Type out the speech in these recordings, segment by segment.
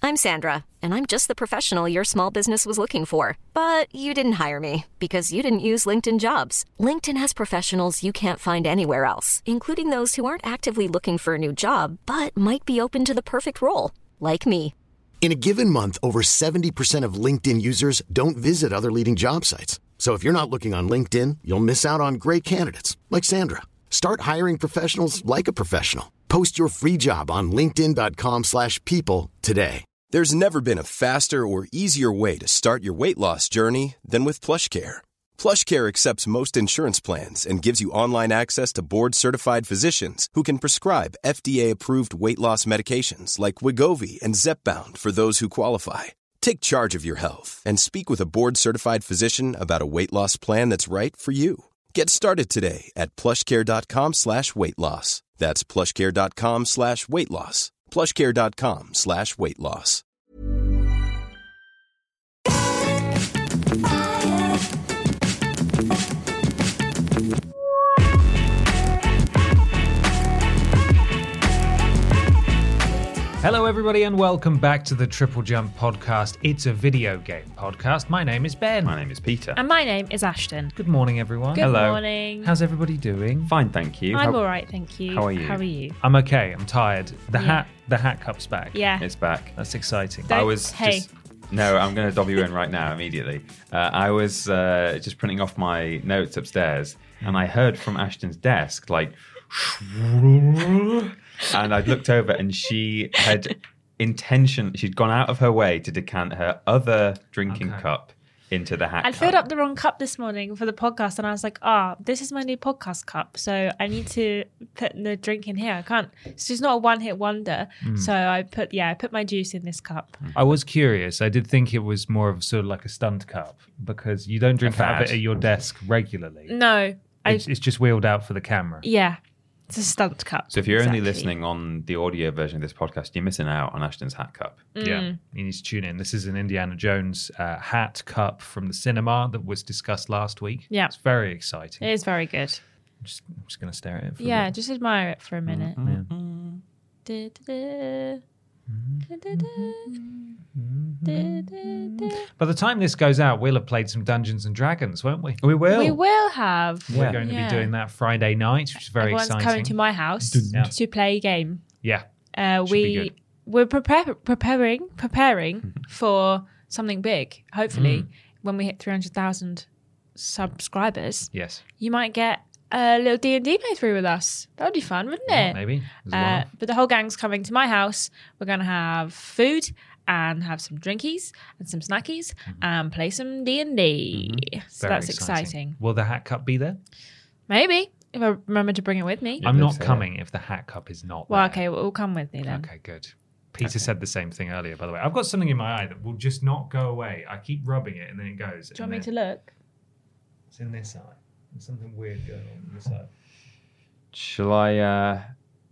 I'm Sandra, and I'm just the professional your small business was looking for. But you didn't hire me because you didn't use LinkedIn Jobs. LinkedIn has professionals you can't find anywhere else, including those who aren't actively looking for a new job, but might be open to the perfect role, like me. In a given month, over 70% of LinkedIn users don't visit other leading job sites. So if you're not looking on LinkedIn, you'll miss out on great candidates like Sandra. Start hiring professionals like a professional. Post your free job on linkedin.com/people today. There's never been a faster or easier way to start your weight loss journey than with PlushCare. PlushCare accepts most insurance plans and gives you online access to board-certified physicians who can prescribe FDA-approved weight loss medications like Wegovy and Zepbound for those who qualify. Take charge of your health and speak with a board-certified physician about a weight loss plan that's right for you. Get started today at plushcare.com/weight loss. That's plushcare.com/weight loss. plushcare.com/weight loss. Hello everybody and welcome back to the Triple Jump podcast. It's a video game podcast. My name is Ben. My name is Peter. And my name is Ashton. Good morning everyone. Good Hello. morning. How's everybody doing? Fine, thank you. I'm all right, thank you. How are you? How are you? I'm okay. I'm tired. The Yeah. hat cup's back. Yeah. It's back. That's exciting. Don't- I was hey. No, I'm going to dob you in right now immediately. I was just printing off my notes upstairs and I heard from Ashton's desk like and I looked over and she had she'd gone out of her way to decant her other drinking cup into the hat I cup. filled up the wrong cup this morning for the podcast and I was like, this is my new podcast cup. So I need to put the drink in here. I can't. It's just not a one-hit wonder. So I put my juice in this cup. I was curious. I did think it was more of sort of like a stunt cup because you don't drink out of it at your desk regularly. No. It's just wheeled out for the camera. Yeah. It's a stunt cup. So if you're only Exactly. listening on the audio version of this podcast, you're missing out on Ashton's hat cup. Yeah, you need to tune in. This is an Indiana Jones hat cup from the cinema that was discussed last week. Yeah. It's very exciting. It is very good. I'm just going to stare at it for a Yeah, bit. just admire it for a minute. Yeah. Da-da-da. Da-da-da. By the time this goes out, we'll have played some Dungeons and Dragons, won't we? We will. We will have. We're going to be doing that Friday night, which is very Everyone's exciting. coming to my house Yeah. to play a game. Yeah. Should be We're preparing for something big. Hopefully, when we hit 300,000 subscribers, Yes. you might get a little D&D playthrough with us. That would be fun, wouldn't it? Maybe. As a one-off. But the whole gang's coming to my house. We're going to have food and have some drinkies and some snackies and play some D&D. So Very that's exciting. Will the hat cup be there? Maybe, if I remember to bring it with me. I'm not say coming if the hat cup is not Well, there. okay, well, come with me then. Okay, good. Peter said the same thing earlier, by the way. I've got something in my eye that will just not go away. I keep rubbing it and then it goes. Do you want me to look? It's in this eye. There's something weird going on in this eye. Shall I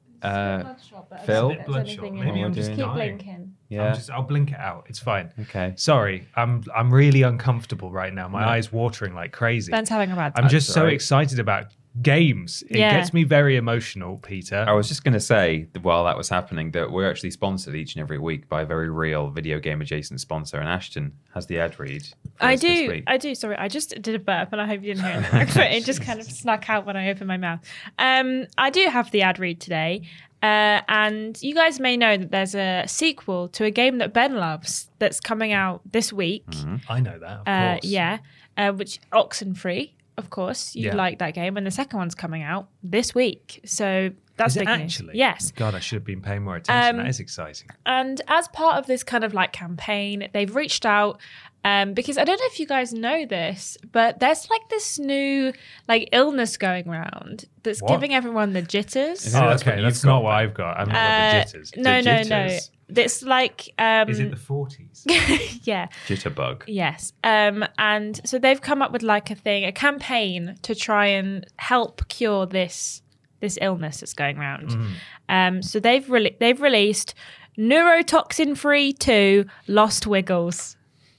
Phil? Bit bloodshot. Maybe Maybe I'm just just keep dying. Yeah. I'll blink it out. It's fine. Okay. Sorry, I'm really uncomfortable right now. My eye's watering like crazy. Ben's having a bad I'm time. just so alright. excited about games. It Yeah. gets me very emotional, Peter. I was just going to say, while that was happening, that we're actually sponsored each and every week by a very real video game adjacent sponsor, and Ashton has the ad read. for I us this do. week. I do. Sorry, I just did a burp and I hope you didn't hear it in the microphone. It just kind of snuck out when I opened my mouth. I do have the ad read today. And you guys may know that there's a sequel to a game that Ben loves that's coming out this week. I know that, of course. Yeah, which Oxenfree, of course. You Yeah. like that game. And the second one's coming out this week. So that's Is it big news. actually? Yes. God, I should have been paying more attention. That is exciting. And as part of this kind of like campaign, they've reached out because I don't know if you guys know this, but there's like this new like illness going around that's What? giving everyone the jitters. Is it? Oh, That's what okay. you've That's not got, what Ben. I've got. I've not got the jitters. No. jitters. It's like Is it the 40s? yeah. Jitterbug. Yes. And so they've come up with like a campaign to try and help cure this illness that's going around. So they've released Neurotoxin Free 2 Lost Wiggles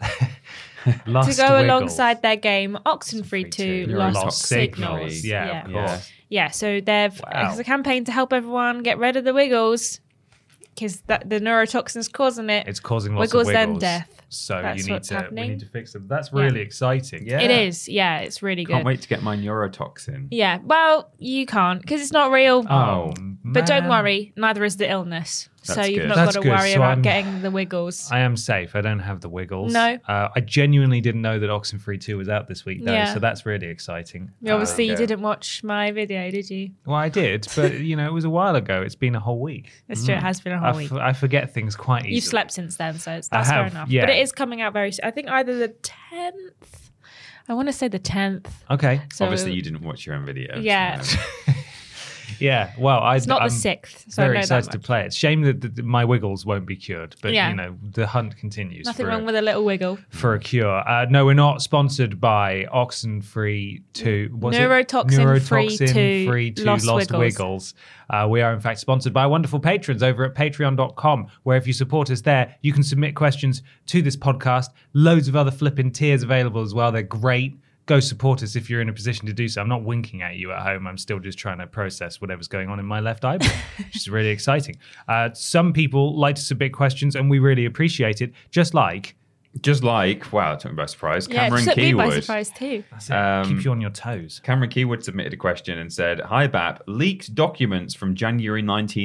Lost to go Wiggles. alongside their game Oxenfree 2 2. Lost, Lost Signals. Signals. Yeah, of Yeah. course. Yeah, so they've Wow. it's a campaign to help everyone get rid of the wiggles. because the neurotoxin's causing it. It's causing lots wiggles of wiggles. and death. So That's we what's need happening. to fix them. That's really exciting. Yeah. It is. Yeah, it's really good. Can't wait to get my neurotoxin. Yeah. Well, you can't because it's not real. Oh, But don't man. worry, neither is the illness. So That's you've good. not That's got to good. worry So about I'm- getting the wiggles. I am safe. I don't have the wiggles. No. I genuinely didn't know that Oxenfree 2 was out this week, though. Yeah. So that's really exciting. Obviously, you yeah. didn't watch my video, did you? Well, I did, but it was a while ago. It's been a whole week. It's true. It has been a whole week. I forget things quite easily. You've slept since then, so that's I fair have, enough. yeah. But it is coming out very soon. I think either the 10th. I want to say the 10th. Okay. So, obviously you didn't watch your own video. Yeah. so- Yeah. Well, it's not I'm the 6th. So I very know excited that to much. play it. It's a shame that my wiggles won't be cured, but Yeah. the hunt continues. Nothing for wrong with a little wiggle. for a cure. No, we're not sponsored by Oxenfree 2. Was it? Neurotoxin-free Neurotoxin-free to 2 Lost Lost Wiggles. Wiggles. We are, in fact, sponsored by wonderful patrons over at patreon.com, where if you support us there, you can submit questions to this podcast. Loads of other flipping tiers available as well. They're great. Go support us if you're in a position to do so. I'm not winking at you at home. I'm still just trying to process whatever's going on in my left eyeball, which is really exciting. Some people like to submit questions, and we really appreciate it. Just like wow, it took me by surprise. Yeah, it Cameron took me by Keywood. surprise too. keep you on your toes. Cameron Keywood submitted a question and said, "Hi BAP, leaked documents from January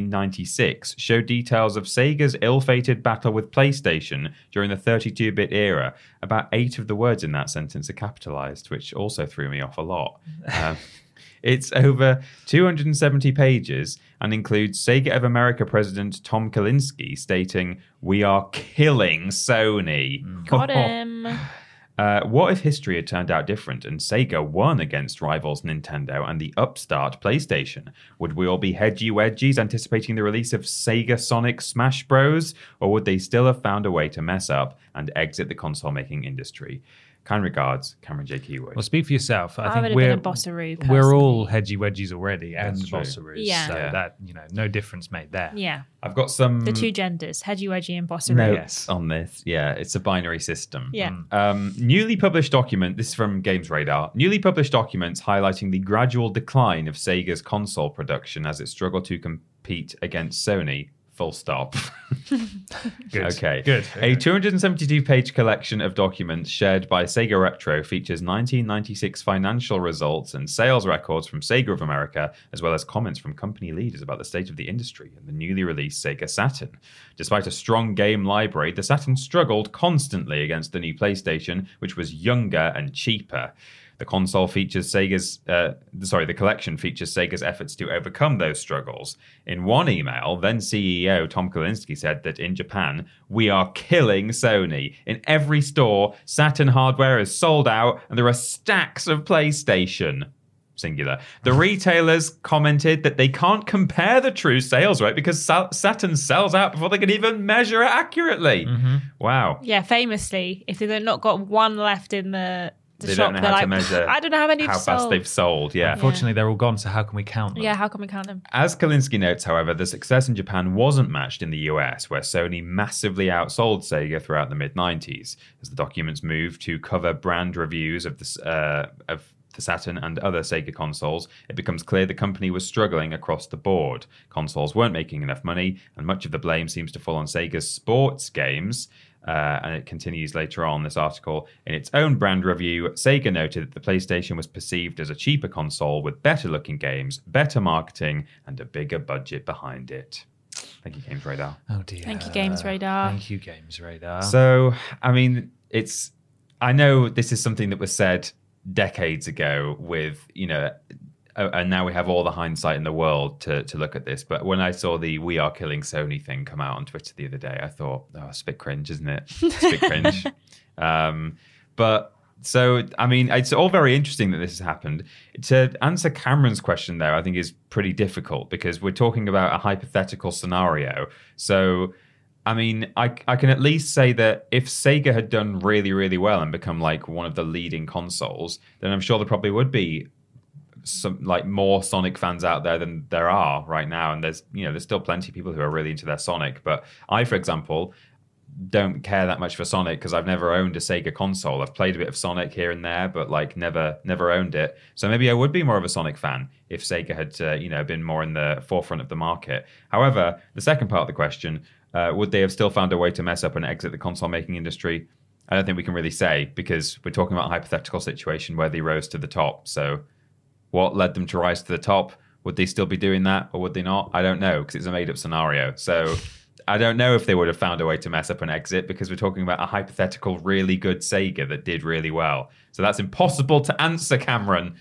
1996 show details of Sega's ill-fated battle with PlayStation during the 32-bit era. About 8 of the words in that sentence are capitalized, which also threw me off a lot. It's over 270 pages and includes Sega of America president Tom Kalinske stating, 'We are killing Sony.' Got him. What if history had turned out different and Sega won against rivals Nintendo and the upstart PlayStation? Would we all be hedgy wedgies anticipating the release of Sega Sonic Smash Bros? Or would they still have found a way to mess up and exit the console making industry? Kind regards, Cameron J. Keywood. Well, speak for yourself. I I think would have been a Bossaroo, we're all hedgy wedgies already and That's true. Bossaroos. Yeah. So Yeah. that, no difference made there. Yeah. I've got some The two genders, hedgy, wedgie, and bossaroo. notes on this. Yeah, it's a binary system. Yeah. Newly published document, this is from Games Radar, newly published documents highlighting the gradual decline of Sega's console production as it struggled to compete against Sony. Full stop. Good. Okay. Good. A 272-page collection of documents shared by Sega Retro features 1996 financial results and sales records from Sega of America, as well as comments from company leaders about the state of the industry and the newly released Sega Saturn. Despite a strong game library, the Saturn struggled constantly against the new PlayStation, which was younger and cheaper. The console features the collection features Sega's efforts to overcome those struggles. In one email, then CEO Tom Kalinske said that in Japan, "We are killing Sony. In every store, Saturn hardware is sold out and there are stacks of PlayStation." Singular. The retailers commented that they can't compare the true sales rate because Saturn sells out before they can even measure it accurately. Wow. Yeah, famously, if they've not got one left in the They shop, don't know they're how like, to measure I don't know how many how you've fast sold. they've sold. Yeah. Unfortunately, they're all gone, so how can we count them? Yeah, how can we count them? As Kalinske notes, however, the success in Japan wasn't matched in the US, where Sony massively outsold Sega throughout the mid-90s. As the documents moved to cover brand reviews of the Saturn and other Sega consoles, it becomes clear the company was struggling across the board. Consoles weren't making enough money, and much of the blame seems to fall on Sega's sports games. And it continues later on, this article. In its own brand review, Sega noted that the PlayStation was perceived as a cheaper console with better looking games, better marketing, and a bigger budget behind it. Thank you, Games Radar. Oh, dear. Thank you, Games Radar. Thank you, Games Radar. So, I mean, I know this is something that was said decades ago with, and now we have all the hindsight in the world to look at this. But when I saw the "We are killing Sony" thing come out on Twitter the other day, I thought, oh, it's a bit cringe, isn't it? It's a bit cringe. But so, I mean, it's all very interesting that this has happened. To answer Cameron's question, though, I think is pretty difficult because we're talking about a hypothetical scenario. So, I mean, I can at least say that if Sega had done really, really well and become like one of the leading consoles, then I'm sure there probably would be some like more Sonic fans out there than there are right now. And there's still plenty of people who are really into their Sonic. But I, for example, don't care that much for Sonic because I've never owned a Sega console. I've played a bit of Sonic here and there, but like never owned it. So maybe I would be more of a Sonic fan if Sega had been more in the forefront of the market. However, the second part of the question, would they have still found a way to mess up and exit the console making industry? I don't think we can really say, because we're talking about a hypothetical situation where they rose to the top. So what led them to rise to the top? Would they still be doing that, or would they not? I don't know, because it's a made-up scenario. So I don't know if they would have found a way to mess up and exit, because we're talking about a hypothetical really good Sega that did really well. So that's impossible to answer, Cameron.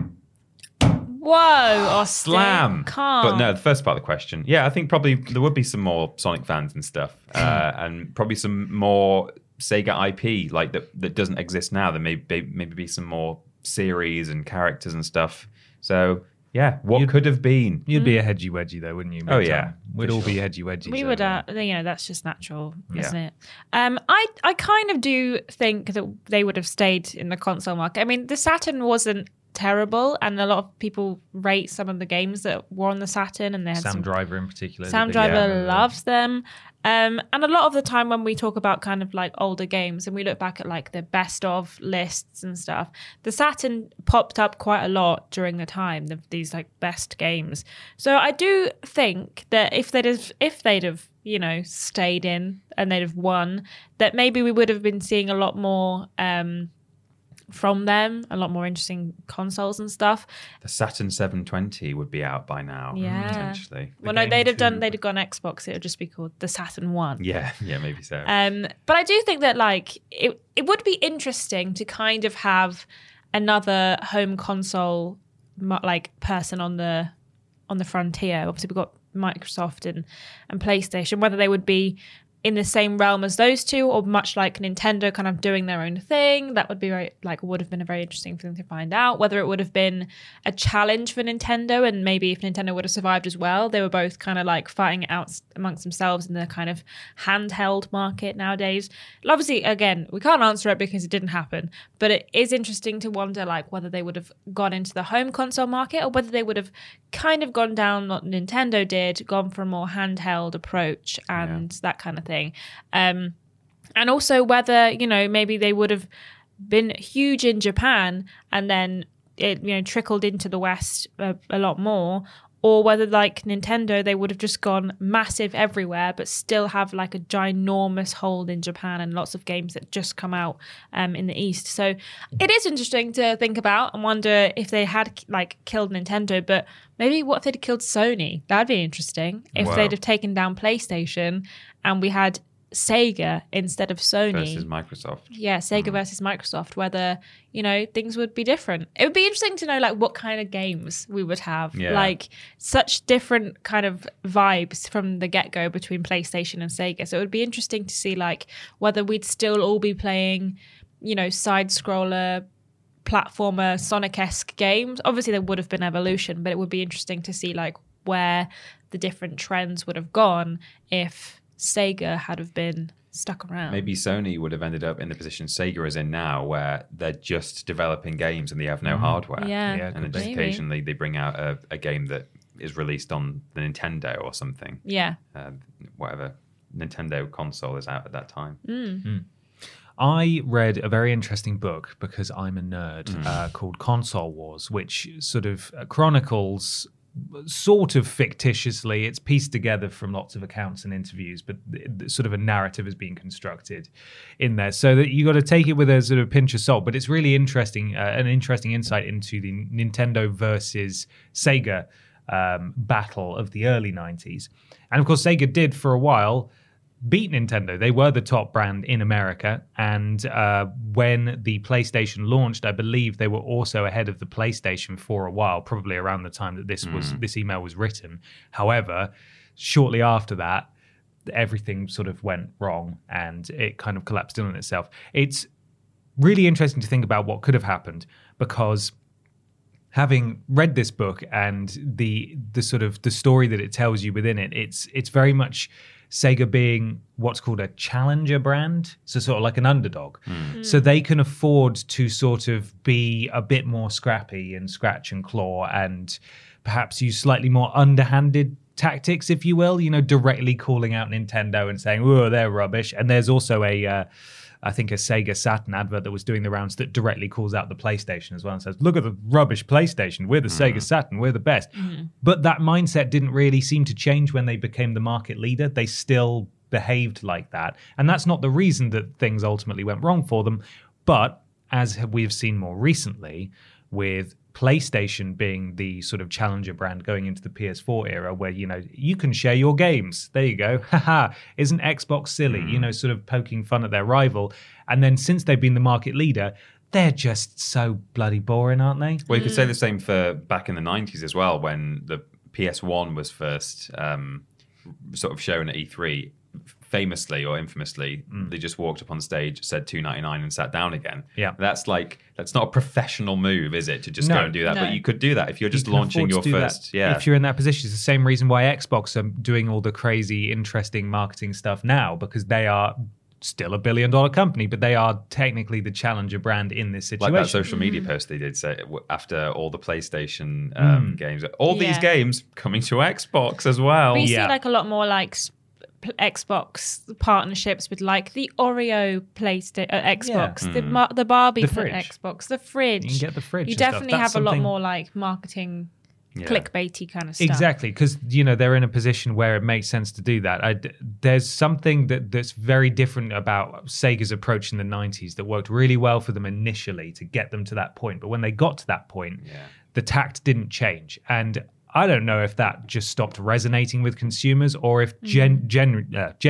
Whoa, Austin. Slam. Calm. But no, the first part of the question. Yeah, I think probably there would be some more Sonic fans and stuff. And probably some more Sega IP like that doesn't exist now. There may be some more series and characters and stuff. So yeah, what could have been? You'd be a hedgy wedgie though, wouldn't you? Oh yeah, we'd all be hedgy wedgies. We would, that's just natural, isn't it? I kind of do think that they would have stayed in the console market. I mean, the Saturn wasn't terrible, and a lot of people rate some of the games that were on the Saturn, and they had Sam Driver in particular. Sam Driver loves them. And a lot of the time when we talk about kind of like older games and we look back at like the best of lists and stuff, the Saturn popped up quite a lot during the time of these like best games. So I do think that if they'd have stayed in and they'd have won, that maybe we would have been seeing a lot more from them, a lot more interesting consoles and stuff. The Saturn 720 would be out by now, potentially. Well, no, they'd have gone Xbox. It would just be called the Saturn 1. Yeah, maybe so. But I do think that like it would be interesting to kind of have another home console like person on the frontier. Obviously, we've got Microsoft and PlayStation. Whether they would be in the same realm as those two, or much like Nintendo kind of doing their own thing, that would be would have been a very interesting thing to find out. Whether it would have been a challenge for Nintendo, and maybe if Nintendo would have survived as well, they were both kind of like fighting it out amongst themselves in the kind of handheld market nowadays. And obviously, again, we can't answer it because it didn't happen, but it is interesting to wonder like whether they would have gone into the home console market, or whether they would have kind of gone down what Nintendo did, gone for a more handheld approach and that kind of thing. And also whether, maybe they would have been huge in Japan and then it, trickled into the West a lot more, or whether like Nintendo, they would have just gone massive everywhere, but still have like a ginormous hold in Japan and lots of games that just come out in the East. So it is interesting to think about and wonder if they had like killed Nintendo, but maybe what if they'd killed Sony? That'd be interesting. If they'd have taken down PlayStation and we had Sega instead of Sony versus Microsoft. Yeah, Sega versus Microsoft, whether, things would be different. It would be interesting to know like what kind of games we would have. Yeah. Like such different kind of vibes from the get-go between PlayStation and Sega. So it would be interesting to see like whether we'd still all be playing, side-scroller, platformer, Sonic-esque games. Obviously there would have been evolution, but it would be interesting to see like where the different trends would have gone if Sega had have been stuck around. Maybe Sony would have ended up in the position Sega is in now, where they're just developing games and they have no hardware. Yeah, and then just occasionally they bring out a game that is released on the Nintendo or something. Yeah. Whatever Nintendo console is out at that time. I read a very interesting book, because I'm a nerd, called Console Wars, which sort of chronicles, sort of fictitiously, it's pieced together from lots of accounts and interviews, but sort of a narrative is being constructed in there, so that you got to take it with a sort of pinch of salt. But it's really interesting, an interesting insight into the Nintendo versus Sega battle of the early 90s. And of course, Sega did for a while beat Nintendo. They were the top brand in America, and when the PlayStation launched, I believe they were also ahead of the PlayStation for a while, probably around the time that this email was written. However, shortly after that, everything sort of went wrong and it kind of collapsed in on itself. It's really interesting to think about what could have happened, because having read this book and the sort of the story that it tells you within it, it's very much Sega being what's called a challenger brand, so sort of like an underdog. So they can afford to sort of be a bit more scrappy and scratch and claw and perhaps use slightly more underhanded tactics, if you will, directly calling out Nintendo and saying, oh, they're rubbish. And there's also I think a Sega Saturn advert that was doing the rounds that directly calls out the PlayStation as well and says, look at the rubbish PlayStation. We're the Sega Saturn. We're the best. But that mindset didn't really seem to change when they became the market leader. They still behaved like that. And that's not the reason that things ultimately went wrong for them. But as we've seen more recently with PlayStation being the sort of challenger brand going into the PS4 era where, you can share your games. There you go. Haha. Isn't Xbox silly? Sort of poking fun at their rival. And then since they've been the market leader, they're just so bloody boring, aren't they? Well, you could say the same for back in the 90s as well, when the PS1 was first sort of shown at E3. Famously or infamously, they just walked up on stage, said $2.99 and sat down again. Yeah. That's not a professional move, is it? To just go and do that. No. But you could do that if you're just launching your first. Yeah. If you're in that position, it's the same reason why Xbox are doing all the crazy, interesting marketing stuff now, because they are still a $1 billion company, but they are technically the challenger brand in this situation. Like that social media post they did say after all the PlayStation games, these games coming to Xbox as well. We see like a lot more like Xbox partnerships with like the Oreo PlayStation Xbox, the Barbie The for fridge. Xbox, the fridge. You can get the fridge. You and stuff. definitely That's have a lot something- more like marketing, clickbaity kind of stuff. Exactly, because they're in a position where it makes sense to do that. There's something that's very different about Sega's approach in the 90s that worked really well for them initially to get them to that point. But when they got to that point, the tact didn't change. And I don't know if that just stopped resonating with consumers or if genuinely,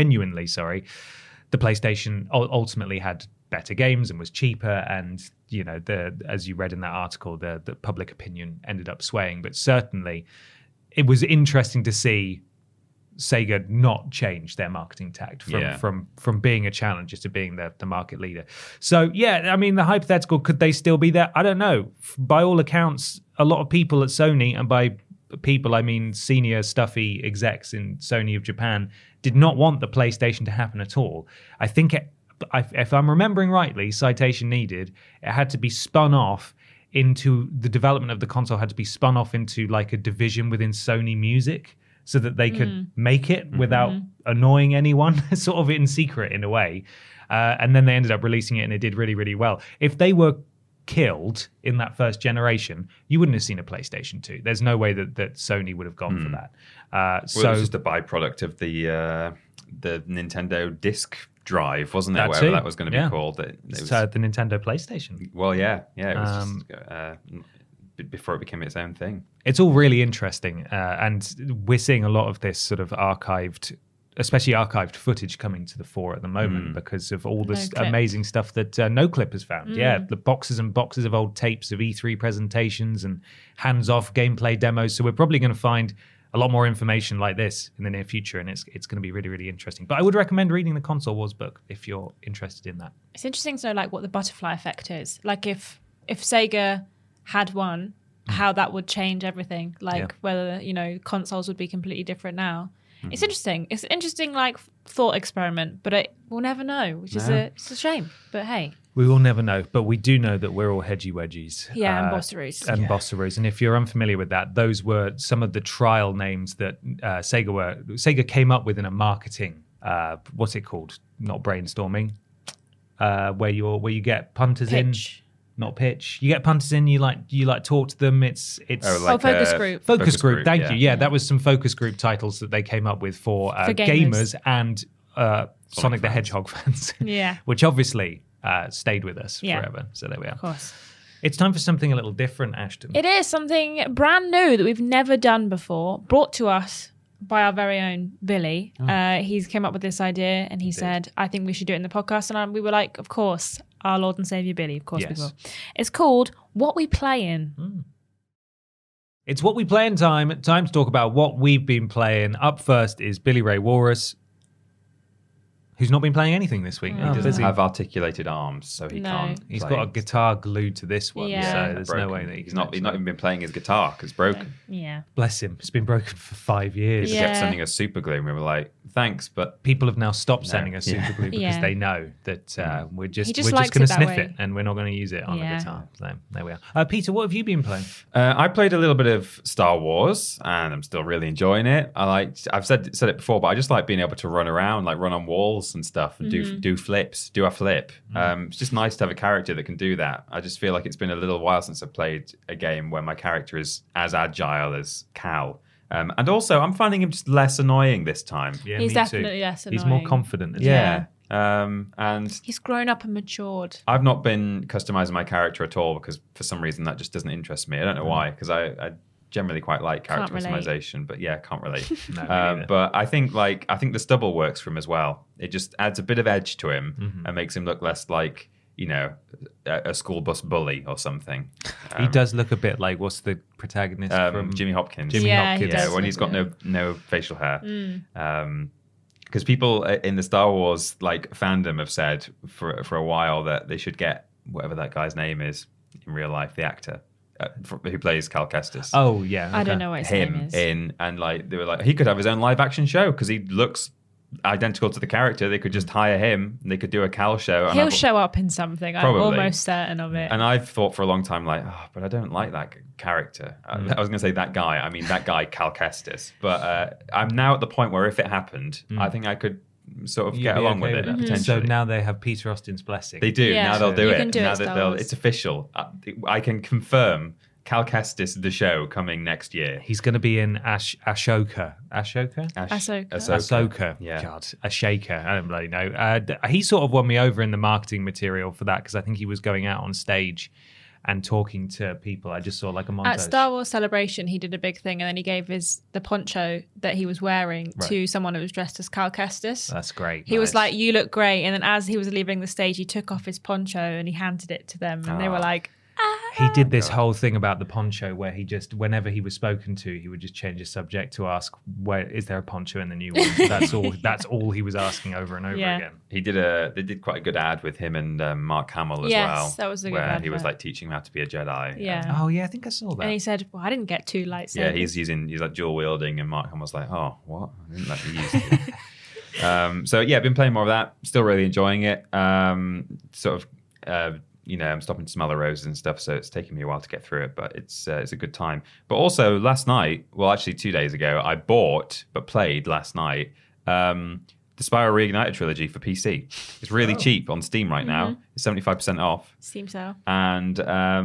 the PlayStation ultimately had better games and was cheaper. And, as you read in that article, the public opinion ended up swaying. But certainly it was interesting to see Sega not change their marketing tact from being a challenger to being the market leader. So, the hypothetical, could they still be there? I don't know. By all accounts, a lot of people at Sony, and by people, I mean senior stuffy execs in Sony of Japan, did not want the PlayStation to happen at all. I think, if I'm remembering rightly, citation needed, it had to be spun off into, the development of the console had to be spun off into like a division within Sony Music so that they could make it without annoying anyone, sort of in secret in a way. And then they ended up releasing it and it did really, really well. If they were killed in that first generation, you wouldn't have seen a PlayStation 2. There's no way that Sony would have gone for that. So it was just a byproduct of the Nintendo disk drive, wasn't it? That Whatever too. that was going to be called. It was, the Nintendo PlayStation. well, it was just before it became its own thing. It's all really interesting, and we're seeing a lot of this sort of especially archived footage coming to the fore at the moment because of all this NoClip. amazing stuff that NoClip has found. Yeah, the boxes and boxes of old tapes of E3 presentations and hands-off gameplay demos. So we're probably going to find a lot more information like this in the near future, and it's going to be really, really interesting. But I would recommend reading the Console Wars book if you're interested in that. It's interesting to know like what the butterfly effect is. Like if Sega had won, how that would change everything. Like whether, consoles would be completely different now. It's interesting. It's an interesting like thought experiment, but we'll never know, which is it's a shame. But hey. We will never know, but we do know that we're all hedgy wedgies. Yeah, and bossaroos. And bossaroos. And if you're unfamiliar with that, those were some of the trial names that Sega came up with in a marketing, what's it called? Not brainstorming, where you get punters Pitch. in. Not pitch. You get punters in. You like talk to them. It's focus group. Focus group. Thank yeah. you. Yeah, that was some focus group titles that they came up with for gamers. and Sonic the Hedgehog fans. Yeah. Which obviously stayed with us Yeah. forever. So there we are. Of course. It's time for something a little different, Ashton. It is something brand new that we've never done before, brought to us by our very own Billy. He's came up with this idea and he said, I think we should do it in the podcast. And we were like, of course, our Lord and Saviour Billy, of course we Yes. will. It's called What We Play In. It's What We Play in time. Time to talk about what we've been playing. Up first is Billy Ray Walrus, who's not been playing anything this week. He doesn't Busy. have articulated arms, so he No. can't. He's play. got a guitar glued to this one, Yeah. so there's no Broken. way that he he's can not. He's not even been playing his guitar because it's broken. Yeah. Bless him. It's been broken for 5 years. He Yeah. kept sending us super glue, and we were like, thanks, but People have now stopped sending us Yeah. Super Glue because Yeah. they know that we're just just going likes to it that sniff way. it and we're not going to use it on Yeah. the guitar. So there we are. Peter, what have you been playing? I played a little bit of Star Wars, and I'm still really enjoying it. I've said it before, but I just like being able to run around, like run on walls and stuff, and do a flip. It's just nice to have a character that can do that. I just feel like it's been a little while since I played a game where my character is as agile as Cal. And also, I'm finding him just less annoying this time. Yeah, He's me definitely too. less He's more annoying. confident. Isn't And He's grown up and matured. I've not been customizing my character at all because for some reason that just doesn't interest me. I don't know why, because I generally quite like character Can't relate. customization, but yeah, can't relate. No, me neither. But I think the stubble works for him as well. It just adds a bit of edge to him and makes him look less like, you know, a school bus bully or something. He does look a bit like, what's the protagonist from Jimmy Hopkins. Jimmy Yeah, Hopkins. he Yeah, does when he's got look no facial hair. Because people in the Star Wars like fandom have said for a while that they should get whatever that guy's name is in real life, the actor who plays Cal Kestis. Oh, yeah. I don't okay. know what his name Him is. in, and like they were like he could have his own live action show because he looks identical to the character. They could just hire him and they could do a Cal show. And He'll show up in something. Probably. I'm almost certain of it. And I've thought for a long time, like, oh, but I don't like that character. I was going to say that guy. I mean, that guy, Cal Kestis. But I'm now at the point where if it happened, I think I could sort of You'd get be along okay with it, that. potentially. So now they have Peter Austin's blessing. They do. Yeah. Now they'll do You it. can do it, Now Star that Wars. it's official. I can confirm Cal Kestis, the show, coming next year. He's going to be in Ashoka. Ashoka? Ahsoka. Ahsoka. Yeah. God, a shaker. I don't bloody know. He sort of won me over in the marketing material for that because I think he was going out on stage and talking to people. I just saw like a montage. At Star Wars Celebration, he did a big thing, and then he gave the poncho that he was wearing to someone who was dressed as Cal Kestis. That's great. He was Nice. like, "You look great," and then as he was leaving the stage, he took off his poncho and he handed it to them, and they were like, He did this whole thing about the poncho where he just, whenever he was spoken to, he would just change the subject to ask, "Where is there a poncho in the new one?" That's all. That's all he was asking over and over Yeah. again. They did quite a good ad with him and Mark Hamill as Yes, well. that was a good where he was advert. like teaching him how to be a Jedi. "Yeah." Oh yeah, I think I saw that. And he said, "Well, I didn't get 2 lightsabers." Yeah, he's like dual wielding, and Mark Hamill's like, oh, what? I didn't let me use it. So yeah, I've been playing more of that. Still really enjoying it. I'm stopping to smell the roses and stuff, so it's taking me a while to get through it, but it's a good time. But also last night, well, actually 2 days ago, I bought but played last night the Spyro Reignited trilogy for PC. It's really cheap on Steam right now. It's 75% off. Seems so. And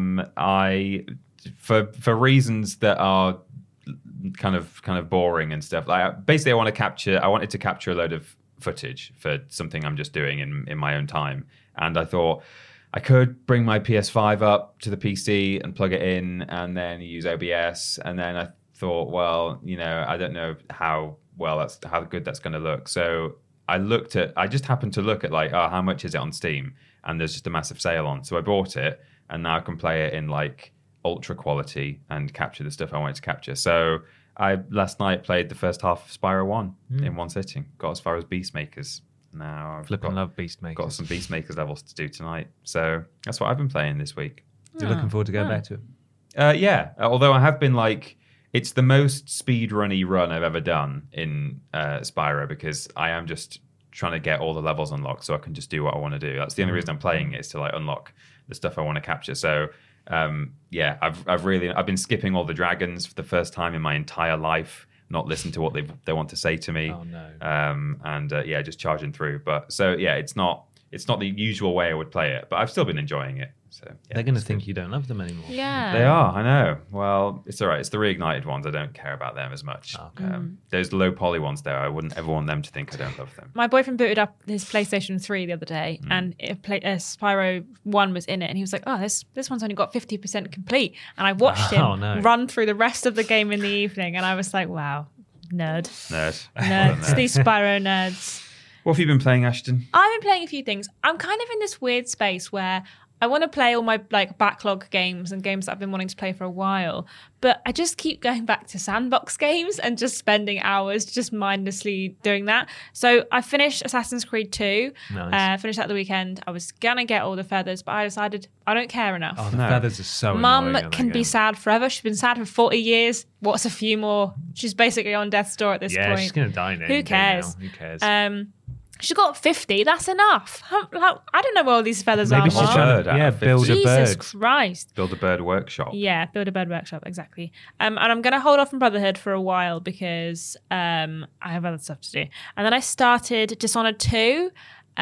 I, for reasons that are kind of boring and stuff, like basically I wanted to capture a load of footage for something I'm just doing in my own time, and I thought I could bring my PS5 up to the PC and plug it in and then use OBS, and then I thought, well, I don't know how good that's going to look. So I just happened to look at like, oh, how much is it on Steam? And there's just a massive sale on. So I bought it, and now I can play it in like ultra quality and capture the stuff I wanted to capture. So I last night played the first half of Spyro 1 in one sitting. Got as far as Beastmakers. Now I've Flippin' love Beastmakers. got some Beastmakers levels to do tonight. So that's what I've been playing this week. You're looking forward to going back to it. Yeah, although I have been like, it's the most speedrunny run I've ever done in Spyro, because I am just trying to get all the levels unlocked so I can just do what I want to do. That's the only reason I'm playing it, is to like unlock the stuff I want to capture. So yeah, I've been skipping all the dragons for the first time in my entire life, not listen to what they want to say to me. Oh no. Yeah, just charging through. But so yeah, it's not the usual way I would play it, but I've still been enjoying it. So yeah, They're going to think you don't love them anymore. Yeah. they are. I know. Well, it's all right. It's the reignited ones. I don't care about them as much. Okay. Those low poly ones, though, I wouldn't ever want them to think I don't love them. My boyfriend booted up his PlayStation 3 the other day, and Spyro 1 was in it, and he was like, "Oh, this one's only got 50% complete." And I watched Oh, him no. run through the rest of the game in the evening, and I was like, "Wow, nerd, Nerd. nerds, these Spyro nerds." What have you been playing, Ashton? I've been playing a few things. I'm kind of in this weird space where I want to play all my like backlog games and games that I've been wanting to play for a while, but I just keep going back to sandbox games and just spending hours just mindlessly doing that. So I finished Assassin's Creed 2, finished that the weekend. I was gonna get all the feathers, but I decided I don't care enough. Oh, the feathers are so Mum annoying on can that be game. sad forever. She's been sad for 40 years. What's a few more? She's basically on death's door at this point. Yeah, she's going to die now. Who cares? Who cares? She got 50. That's enough. I don't know where all these feathers Maybe are. she's Mum. trying to build a Jesus bird. Christ. Build a bird workshop. Yeah, build a bird workshop, exactly. And I'm going to hold off on Brotherhood for a while because I have other stuff to do. And then I started Dishonored 2.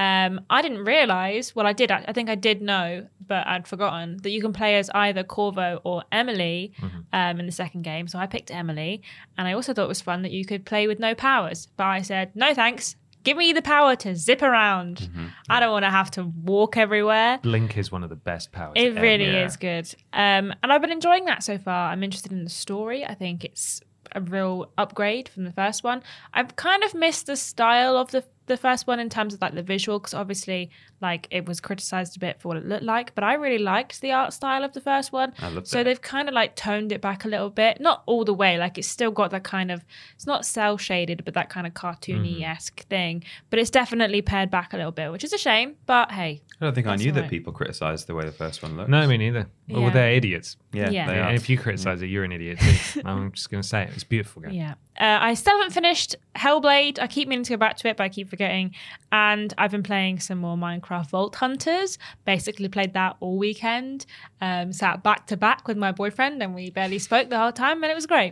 I didn't realise, well, I did. I think I did know, but I'd forgotten that you can play as either Corvo or Emily in the second game. So I picked Emily. And I also thought it was fun that you could play with no powers. But I said, no thanks. Give me the power to zip around. I don't want to have to walk everywhere. Blink is one of the best powers. It ever. really is good. And I've been enjoying that so far. I'm interested in the story. I think it's a real upgrade from the first one. I've kind of missed the style of the first one in terms of like the visual, because obviously like it was criticized a bit for what it looked like, but I really liked the art style of the first one. I loved So it. they've kind of like toned it back a little bit, not all the way, like it's still got that kind of, it's not cell shaded, but that kind of cartoony-esque thing, but it's definitely pared back a little bit, which is a shame, but hey. I don't think I That's knew all that right. people criticised the way the first one looked. No, me neither. Well, Yeah. they're idiots. Yeah, Yeah. they Yeah, are. and if you criticise it, you're an idiot too. I'm just going to say it. It's a beautiful game. Yeah. I still haven't finished Hellblade. I keep meaning to go back to it, but I keep forgetting. And I've been playing some more Minecraft Vault Hunters. Basically played that all weekend. Sat back to back with my boyfriend and we barely spoke the whole time and it was great.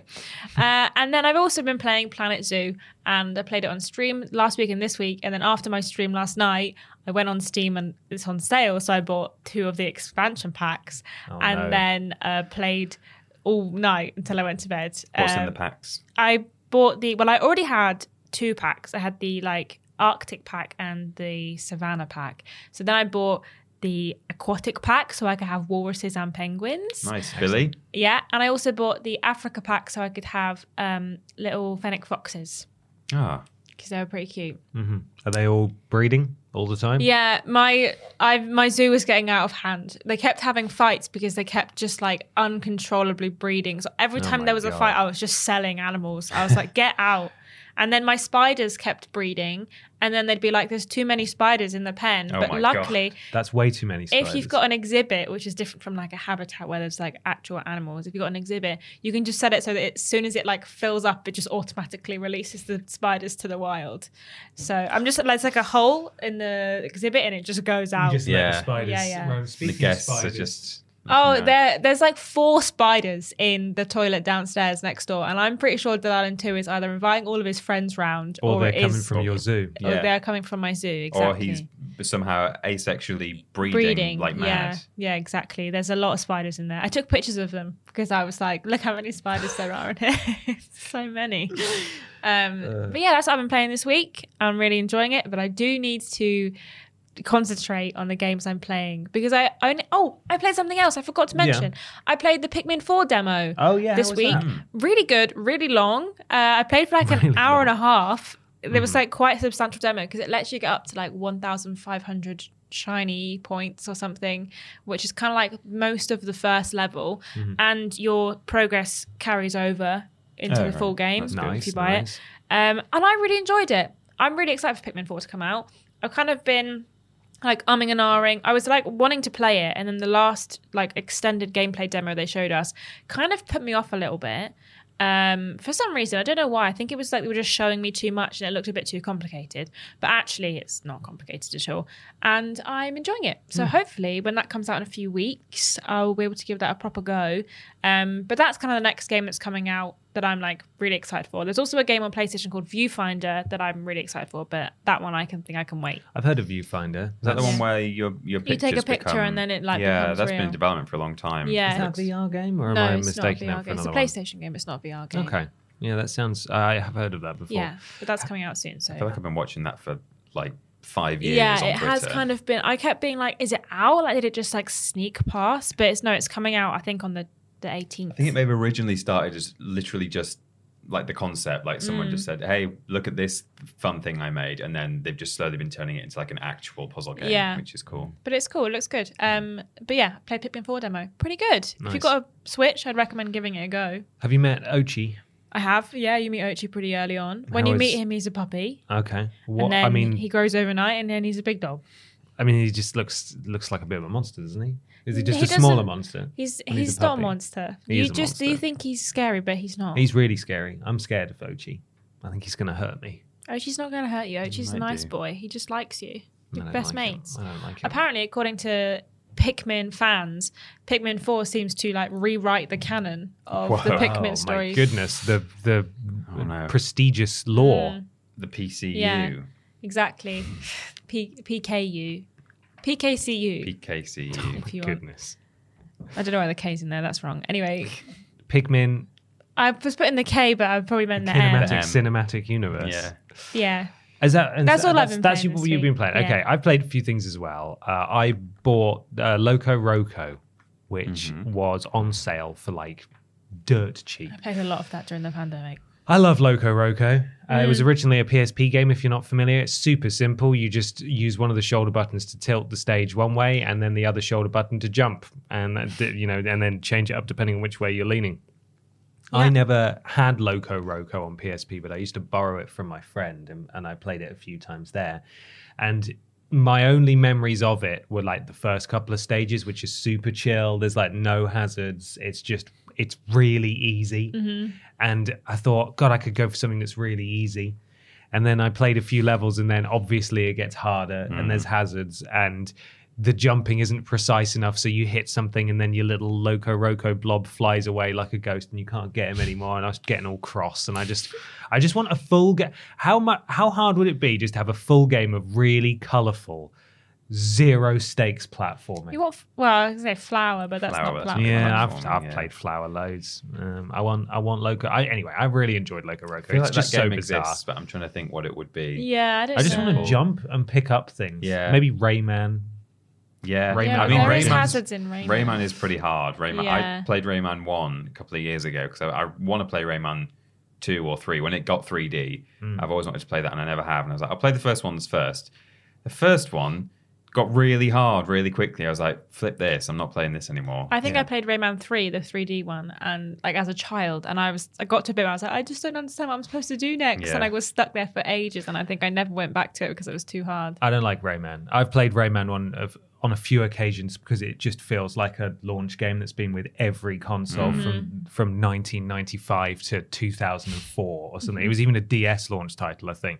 And then I've also been playing Planet Zoo and I played it on stream last week and this week. And then after my stream last night, I went on Steam and it's on sale. So I bought 2 of the expansion packs and then played all night until I went to bed. What's in the packs? I bought I already had 2 packs. I had the like Arctic pack and the Savannah pack. So then I bought the aquatic pack so I could have walruses and penguins. Nice. Billy? Yeah, and I also bought the Africa pack so I could have little fennec foxes Ah. because they were pretty cute. Mm-hmm. Are they all breeding all the time? Yeah, my zoo was getting out of hand. They kept having fights because they kept just like uncontrollably breeding. So every time my there was a God. fight, I was just selling animals. I was like, get out. And then my spiders kept breeding. And then they'd be like, there's too many spiders in the pen. Oh but my luckily, That's way too many spiders. if you've got an exhibit, which is different from like a habitat where there's like actual animals, if you've got an exhibit, you can just set it so that as soon as it like fills up, it just automatically releases the spiders to the wild. So I'm just like, it's like a hole in the exhibit and it just goes out. You just let Yeah. the spiders Yeah, yeah. roam. The Speaking of guests are spiders, just... Oh, looking at- there's like 4 spiders in the toilet downstairs next door, and I'm pretty sure Dylan Island 2 is either inviting all of his friends round, or they're it coming is, from your zoo. or Yeah. they're coming from my zoo. Exactly. Or he's somehow asexually breeding like mad. Yeah, exactly. There's a lot of spiders in there. I took pictures of them because I was like, look how many spiders there are in here. So many. But yeah, that's what I've been playing this week. I'm really enjoying it, but I do need to concentrate on the games I'm playing because I played something else I forgot to mention. I played the Pikmin 4 demo this week. Really good, really long. I played for like an hour and a half. There was like quite a substantial demo because it lets you get up to like 1,500 shiny points or something, which is kind of like most of the first level, and your progress carries over into the full game That's good. if you buy Nice. it. And I really enjoyed it. I'm really excited for Pikmin 4 to come out. I've kind of been like umming and ahhing. I was like wanting to play it, and then the last like extended gameplay demo they showed us kind of put me off a little bit. For some reason, I don't know why. I think it was like they were just showing me too much and it looked a bit too complicated. But actually, it's not complicated at all. And I'm enjoying it. So hopefully, when that comes out in a few weeks, I'll be able to give that a proper go. But that's kind of the next game that's coming out that I'm like really excited for. There's also a game on PlayStation called Viewfinder that I'm really excited for, but that one I can wait. I've heard of Viewfinder. Is that the one where your pictures take a picture become- and then it, like, Yeah, becomes that's been real. in development for a long time. Yeah. Is that a VR game or am No, I it's not a mistaking VR that for game. It's a another one? PlayStation game. It's not a VR game. Okay. Yeah, that sounds... I have heard of that before. Yeah, but that's coming out soon. So I feel like I've been watching that for like 5 years yeah, on it has Twitter. kind of been. I kept being like, "Is it out? Like, did it just like sneak past?" But it's coming out. I think on the 18th. I think it may have originally started as literally just like the concept, like someone just said, hey, look at this fun thing I made, and then they've just slowly been turning it into like an actual puzzle game, which is cool. But it's cool, it looks good. But yeah, played Pikmin 4 demo, pretty good. If you've got a Switch, I'd recommend giving it a go. Have you met Ochi? I have, yeah. You meet Ochi pretty early on. When How you is- meet him, he's a puppy. Okay. And then he grows overnight, and then he's a big dog. I mean, he just looks like a bit of a monster, doesn't he? Is he just He a smaller doesn't- monster? He's When he's a not a puppy? monster. He You is a just you monster. think he's scary, but he's not. He's really scary. I'm scared of Ochi. I think he's going to hurt me. Ochi's not going to hurt you. Ochi's a Might nice do. boy. He just likes you. I You're don't best like him. mates. I don't like him. Apparently, according to Pikmin fans, Pikmin 4 seems to like rewrite the canon of the Pikmin Oh, stories. my goodness. The no. prestigious lore. The PCU, Yeah. Exactly. PKU. PKCU. PKCU. if you want. Goodness. I don't know why the K's in there. That's wrong. Anyway, Pikmin I was putting the K, but I probably meant the Cinematic M. Cinematic Universe. Yeah. Yeah. Is that, That's all I've been That's playing what this you've been week. playing. Yeah. Okay, I've played a few things as well. I bought Loco Roco, which was on sale for like dirt cheap. I played a lot of that during the pandemic. I love Loco Roco. It was originally a PSP game, if you're not familiar. It's super simple. You just use one of the shoulder buttons to tilt the stage one way, and then the other shoulder button to jump, and and then change it up depending on which way you're leaning. I never had Loco Roco on PSP, but I used to borrow it from my friend, and I played it a few times there. And my only memories of it were like the first couple of stages, which is super chill. There's like no hazards. It's really easy. And I thought, God, I could go for something that's really easy. And then I played a few levels, and then obviously it gets harder, and there's hazards, and the jumping isn't precise enough, so you hit something, and then your little Loco Roco blob flies away like a ghost, and you can't get him anymore. And I was getting all cross, and I just want a full game. How hard would it be just to have a full game of really colourful, zero stakes platforming? You want, I was going to say Flower, but that's Flower, not that's Flower. Yeah, platforming, I've yeah. played Flower loads. I want Loco. Anyway, I really enjoyed Loco Roco. I feel It's like just that so game bizarre. exists, but I'm trying to think what it would be. Yeah, I don't I just know. want to jump and pick up things. Yeah. Maybe Rayman. Yeah, Rayman. Yeah, I mean, there is Rayman's- hazards in Rayman. Rayman is pretty hard. Rayman. Yeah. I played Rayman 1 a couple of years ago because I want to play Rayman 2 or 3 when it got 3D. I've always wanted to play that, and I never have. And I was like, I'll play the first ones first. The first one got really hard really quickly. I was like, flip this. I'm not playing this anymore. I think I played Rayman 3, the 3D one, and like as a child, and I got to a bit where I was like, I just don't understand what I'm supposed to do next, Yeah. and I was stuck there for ages, and I think I never went back to it because it was too hard. I don't like Rayman. I've played Rayman on a few occasions because it just feels like a launch game that's been with every console from 1995 to 2004 or something. It was even a DS launch title, I think.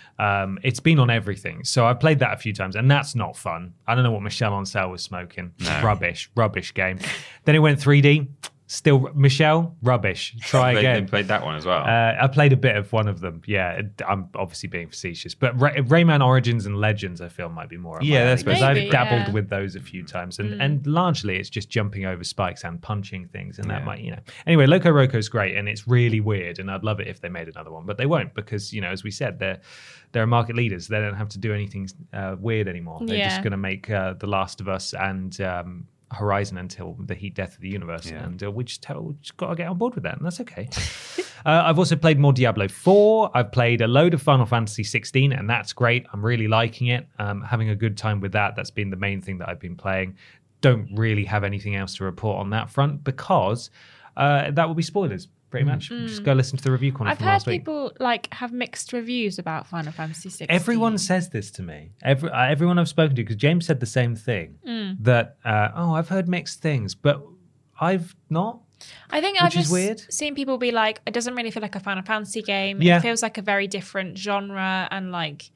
It's been on everything. So I've played that a few times, and that's not fun. I don't know what Michelle Ancel was smoking. Rubbish game. Then it went 3D. Still, Michelle, rubbish. Try They again. played that one as well. I played a bit of one of them. Yeah, I'm obviously being facetious, but Rayman Origins and Legends, I feel, might be more. Yeah, that's because maybe, I've dabbled yeah. with those a few times, and largely it's just jumping over spikes and punching things, and that might, Anyway, Loco Roco's great, and it's really weird, and I'd love it if they made another one, but they won't because as we said, they're market leaders. They don't have to do anything weird anymore. They're just going to make The Last of Us and Horizon until the heat death of the universe, and we just got to get on board with that, and that's okay. I've also played more Diablo 4. I've played a load of Final Fantasy 16, and that's great. I'm really liking it. Having a good time with that. That's been the main thing that I've been playing. Don't really have anything else to report on that front because that will be spoilers. Pretty much. Just go listen to the review corner I've from heard last week. people have mixed reviews about Final Fantasy 16. Everyone says this to me. Everyone I've spoken to, because James said the same thing, that, I've heard mixed things, but I've not. I think Which I've is just weird. seen people be like, it doesn't really feel like a Final Fantasy game. Yeah. It feels like a very different genre and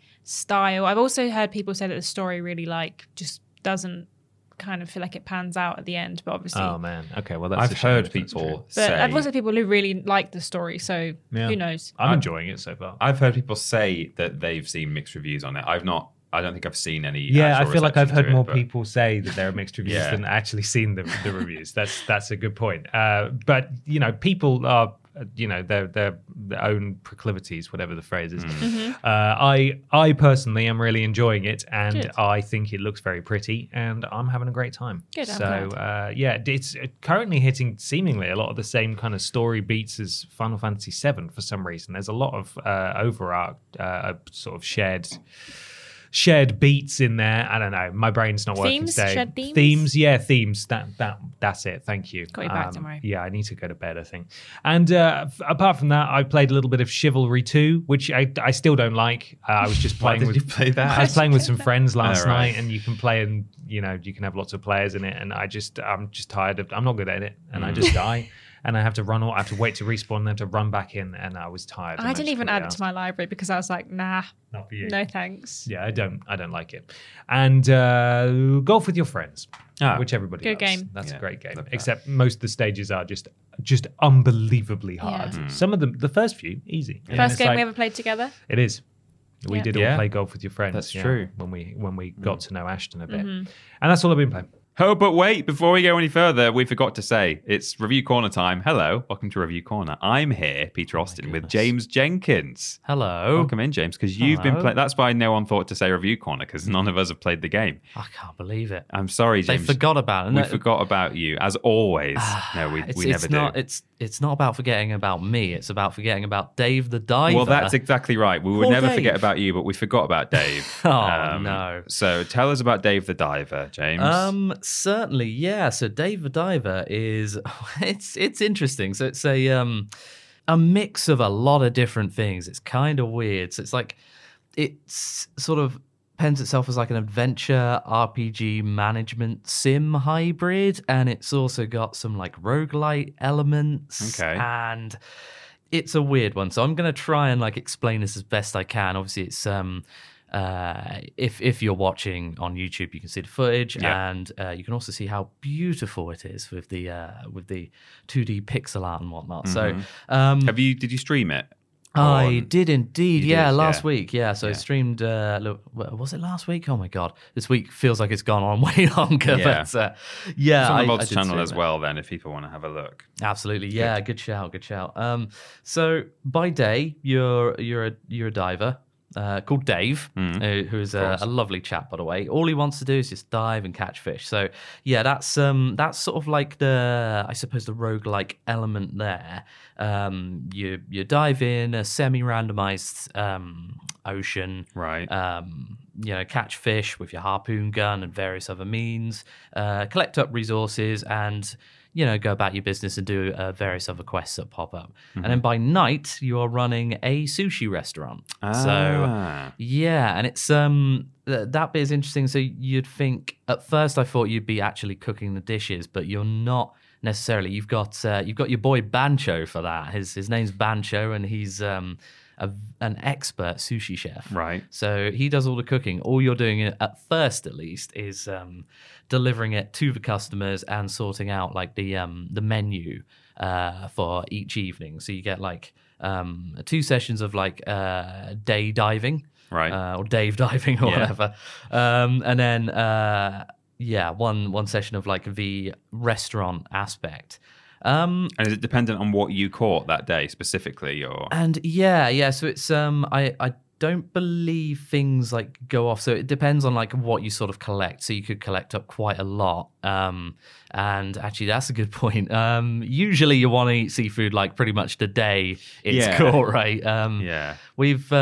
style. I've also heard people say that the story really just doesn't kind of feel like it pans out at the end, but obviously. Oh man. Okay. Well, that's. I've a shame heard if that's true. people But say. I've also people who really like the story, so who knows? I'm enjoying it so far. I've heard people say that they've seen mixed reviews on it. I don't think I've seen any. Yeah, I actual feel like I've reception heard to it, more but- people say that there are mixed reviews than actually seen the reviews. That's a good point. But people are their own proclivities, whatever the phrase is. I personally am really enjoying it, and Good. I think it looks very pretty, and I'm having a great time. Good, I'm So it's currently hitting seemingly a lot of the same kind of story beats as Final Fantasy VII for some reason. There's a lot of sort of shared beats in there. I don't know. My brain's not working Themes? today. Shared themes? Themes. That's it. Thank you. Got you back, don't worry. Yeah, I need to go to bed, I think. And apart from that, I played a little bit of Chivalry 2, which I still don't like. I was just Why playing did you play that? I was playing with some friends last Oh, right. night, and you can play and you can have lots of players in it. And I'm just tired of. I'm not good at it, and I just die. And I have to run. I have to wait to respawn, and then to run back in. And I was tired. I didn't even add it to my library because I was like, nah, Not for you. no thanks. Yeah, I don't like it. And golf with your friends, which everybody Good loves. game. That's a great game. love that. Except most of the stages are just unbelievably hard. Yeah. Some of them, the first few, easy. And First it's game like- we ever played together. It is. We Yeah. did all Yeah. play golf with your friends. That's true. When we got to know Ashton a bit, and that's all I've been playing. Oh, but wait, before we go any further, we forgot to say it's Review Corner time. Hello, welcome to Review Corner. I'm here, Peter Austin, with James Jenkins. Hello. Welcome in, James, because you've been Hello. playing. That's why no one thought to say Review Corner, because none of us have played the game. I can't believe it. I'm sorry, They James. forgot about it. We forgot about you, as always. No, we never do. It's not about forgetting about me. It's about forgetting about Dave the Diver. Well, that's exactly right. We would Poor never Dave. forget about you, but we forgot about Dave. Oh, no. So tell us about Dave the Diver, James. Certainly, yeah. So Dave the Diver is it's interesting. So it's a mix of a lot of different things. It's kind of weird. So it's like it's sort of pens itself as like an adventure RPG management sim hybrid, and it's also got some like roguelite elements. Okay. And it's a weird one. So I'm going to try and like explain this as best I can. Obviously, it's if you're watching on YouTube, you can see the footage, Yeah. and you can also see how beautiful it is with the 2D pixel art and whatnot. So Did you stream it? I On- did indeed, You did, last yeah. week. Yeah, so I Yeah. streamed. Was it last week? Oh my god, this week feels like it's gone on way longer. Yeah. But yeah, It's on the I VODs did channel stream as it. well, then, if people want to have a look. Absolutely, yeah. Good shout. So by day, you're a diver called Dave, who's a lovely chap, by the way. All he wants to do is just dive and catch fish. So yeah, that's sort of like the roguelike element there. You dive in a semi-randomized ocean, Right. Catch fish with your harpoon gun and various other means, collect up resources, and go about your business and do various other quests that pop up. And then by night, you are running a sushi restaurant. So yeah, and it's that bit is interesting. So you'd think at first I thought you'd be actually cooking the dishes, but you're not necessarily. You've got your boy Bancho for that. His name's Bancho, and he's an expert sushi chef. Right. So he does all the cooking. All you're doing, at first at least, is delivering it to the customers and sorting out like the menu for each evening. So you get like 2 sessions of like day diving, Right. or Dave diving or Yeah. whatever, and then one session of like the restaurant aspect. And is it dependent on what you caught that day specifically, or? And yeah. So it's I don't believe things like go off. So it depends on like what you sort of collect. So you could collect up quite a lot. And actually, that's a good point. Usually, you want to eat seafood like pretty much the day it's Yeah. caught, right? Yeah. We've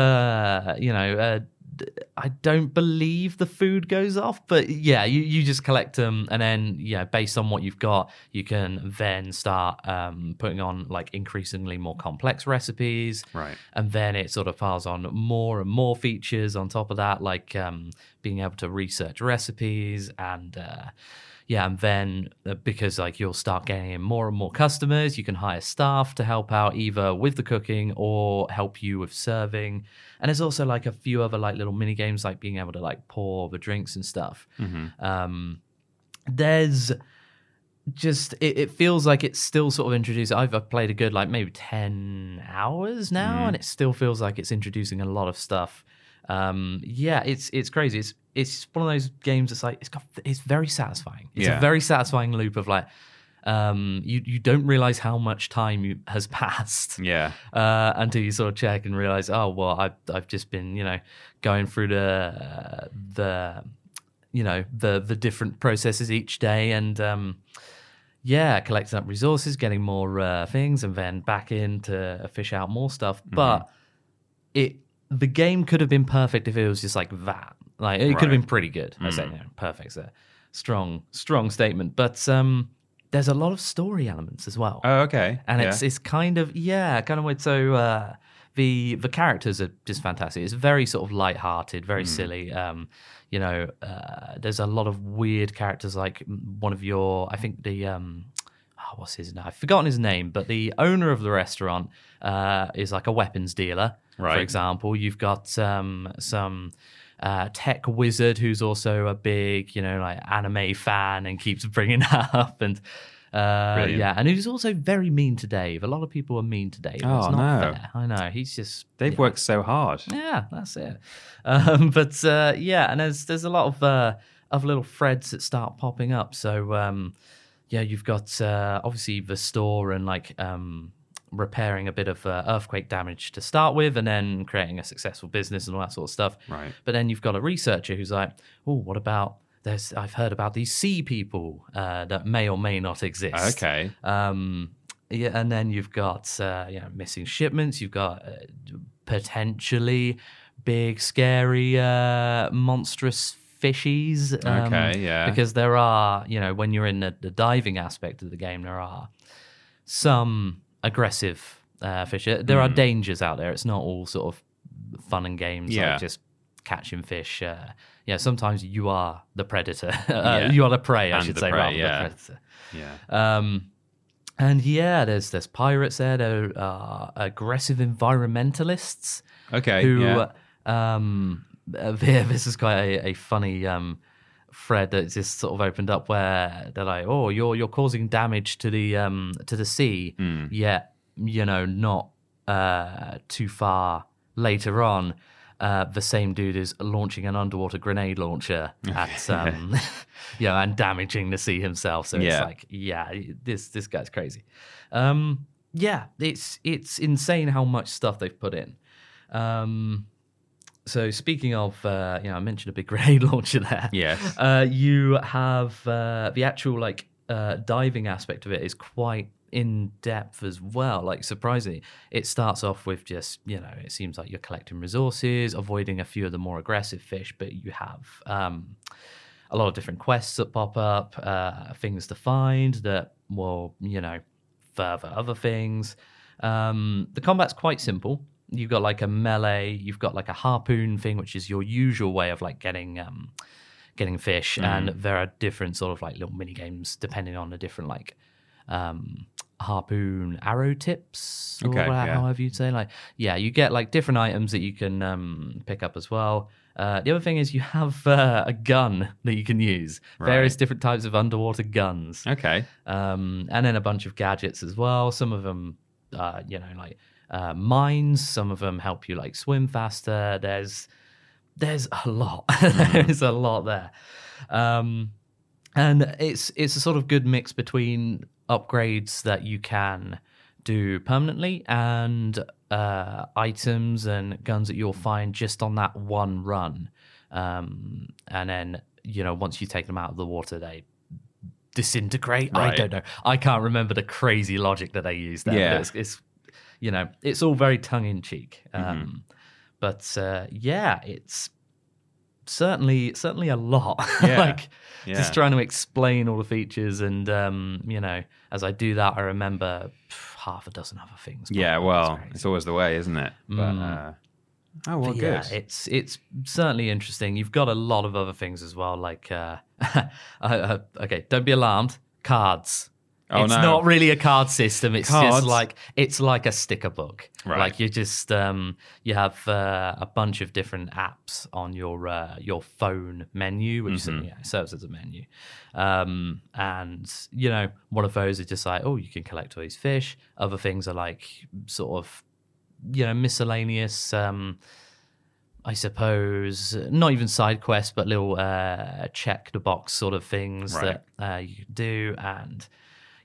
I don't believe the food goes off, but yeah, you just collect them, and then based on what you've got, you can then start putting on like increasingly more complex recipes, Right. and then it sort of piles on more and more features on top of that, like being able to research recipes and. And then because like you'll start getting in more and more customers, you can hire staff to help out either with the cooking or help you with serving. And there's also like a few other like little mini games, like being able to like pour the drinks and stuff. There's just it feels like it's still sort of introduced. I've played a good like maybe 10 hours now, and it still feels like it's introducing a lot of stuff. It's crazy. It's one of those games that's like it's very satisfying. It's Yeah. a very satisfying loop of like you don't realize how much time has passed. Yeah. Until you sort of check and realize, oh well, I've just been going through the different processes each day and collecting up resources, getting more things, and then back in to fish out more stuff. But the game could have been perfect if it was just like that. Like it could have been pretty good. I say perfect's a strong statement, but there's a lot of story elements as well. Oh, okay. And it's kind of weird. So the characters are just fantastic. It's very sort of light-hearted, very silly. There's a lot of weird characters, like one of I think the what's his name? I've forgotten his name, but the owner of the restaurant is like a weapons dealer, for example. You've got some tech wizard who's also a big, anime fan and keeps bringing that up. And and he's also very mean to Dave. A lot of people are mean to Dave. Oh, it's not no. fair. I know. He's just... They've worked so hard. Yeah, that's it. And there's a lot of little threads that start popping up. So, you've got obviously the store and repairing a bit of earthquake damage to start with, and then creating a successful business and all that sort of stuff. Right. But then you've got a researcher who's like, oh, what about... I've heard about these sea people that may or may not exist. Okay. And then you've got missing shipments. You've got potentially big, scary, monstrous fishies. Because there are, when you're in the diving aspect of the game, there are some aggressive fish. There are dangers out there. It's not all sort of fun and games, like just catching fish. Sometimes you are the predator. You are the prey, I should say, rather than the predator. Yeah. And there's pirates there. There are aggressive environmentalists. Okay. Who, this is quite a funny thread that just sort of opened up where they're like, oh, you're causing damage to the sea, yet not too far later on. The same dude is launching an underwater grenade launcher at and damaging the sea himself. So it's like, this guy's crazy. It's insane how much stuff they've put in. So speaking of, I mentioned a big grenade launcher there. Yes. You have the actual diving aspect of it is quite in depth as well. Like, surprisingly, it starts off with just, it seems like you're collecting resources, avoiding a few of the more aggressive fish, but you have a lot of different quests that pop up, things to find that will, further other things. The combat's quite simple. You've got like a melee, you've got like a harpoon thing, which is your usual way of like getting fish, and there are different sort of like little mini games depending on the different harpoon arrow tips, or however you'd say. You get like different items that you can pick up as well. The other thing is you have a gun that you can use, various different types of underwater guns. Okay. And then a bunch of gadgets as well. Some of them, mines. Some of them help you swim faster. There's a lot. There's a lot there. And it's a sort of good mix between upgrades that you can do permanently and items and guns that you'll find just on that one run. And then, once you take them out of the water, they disintegrate. Right. I don't know. I can't remember the crazy logic that they use there. Yeah. It's it's all very tongue-in-cheek. But it's certainly a lot. Just trying to explain all the features, and as I do that, I remember half a dozen other things. It's always the way, isn't it? But good. It's certainly interesting. You've got a lot of other things as well, okay, don't be alarmed, cards. It's not really a card system. It's just it's like a sticker book. Right. Like you just you have a bunch of different apps on your phone menu, which serves as a menu. And one of those is just like, oh, you can collect all these fish. Other things are like sort of miscellaneous. I suppose not even side quests, but little check the box sort of things that you do. And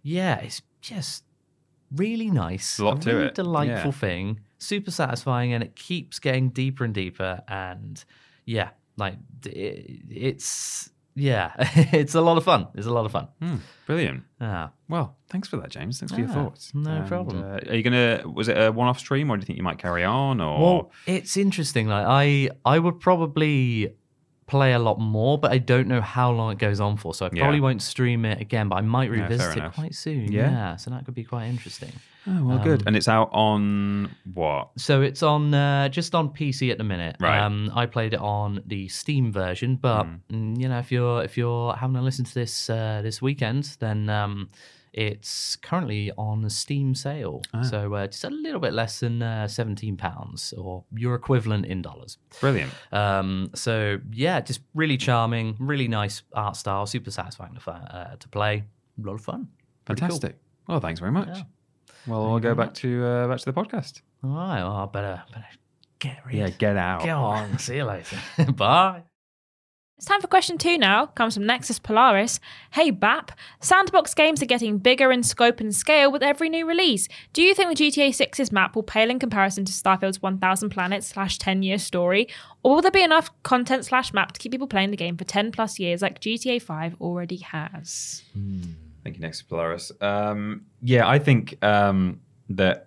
yeah, it's just really nice. A lot to really it. delightful Yeah. thing. Super satisfying, and it keeps getting deeper and deeper. And yeah, like it's it's a lot of fun. It's a lot of fun. Brilliant. Ah. Well, thanks for that, James. Thanks for your thoughts. No problem. Are you was it a one-off stream, or do you think you might carry on? Or Well, it's interesting. Like I would probably play a lot more, but I don't know how long it goes on for. So I probably won't stream it again, but I might fair revisit it enough. quite soon. Yeah. Yeah, so that could be quite interesting. Oh, well, good. And it's out on what? So it's on just on PC at the minute. Right. I played it on the Steam version, but you know, if you're having a listen to this this weekend, then it's currently on a Steam sale. So just a little bit less than £17, or your equivalent in dollars. Brilliant. So yeah, just really charming, really nice art style, super satisfying to play. A lot of fun. Pretty cool. Fantastic. Well, thanks very much. Yeah. Well, we'll go back to the podcast. All right, well, I better get rid. Yeah, get out. Go on. See you later. Bye. It's time for question 2 now. Comes from Nexus Polaris. Hey BAP, sandbox games are getting bigger in scope and scale with every new release. Do you think the GTA 6's map will pale in comparison to Starfield's 1,000 planets / 10-year story? Or will there be enough content / map to keep people playing the game for 10 plus years like GTA 5 already has? Thank you, Nexus Polaris. Yeah, I think that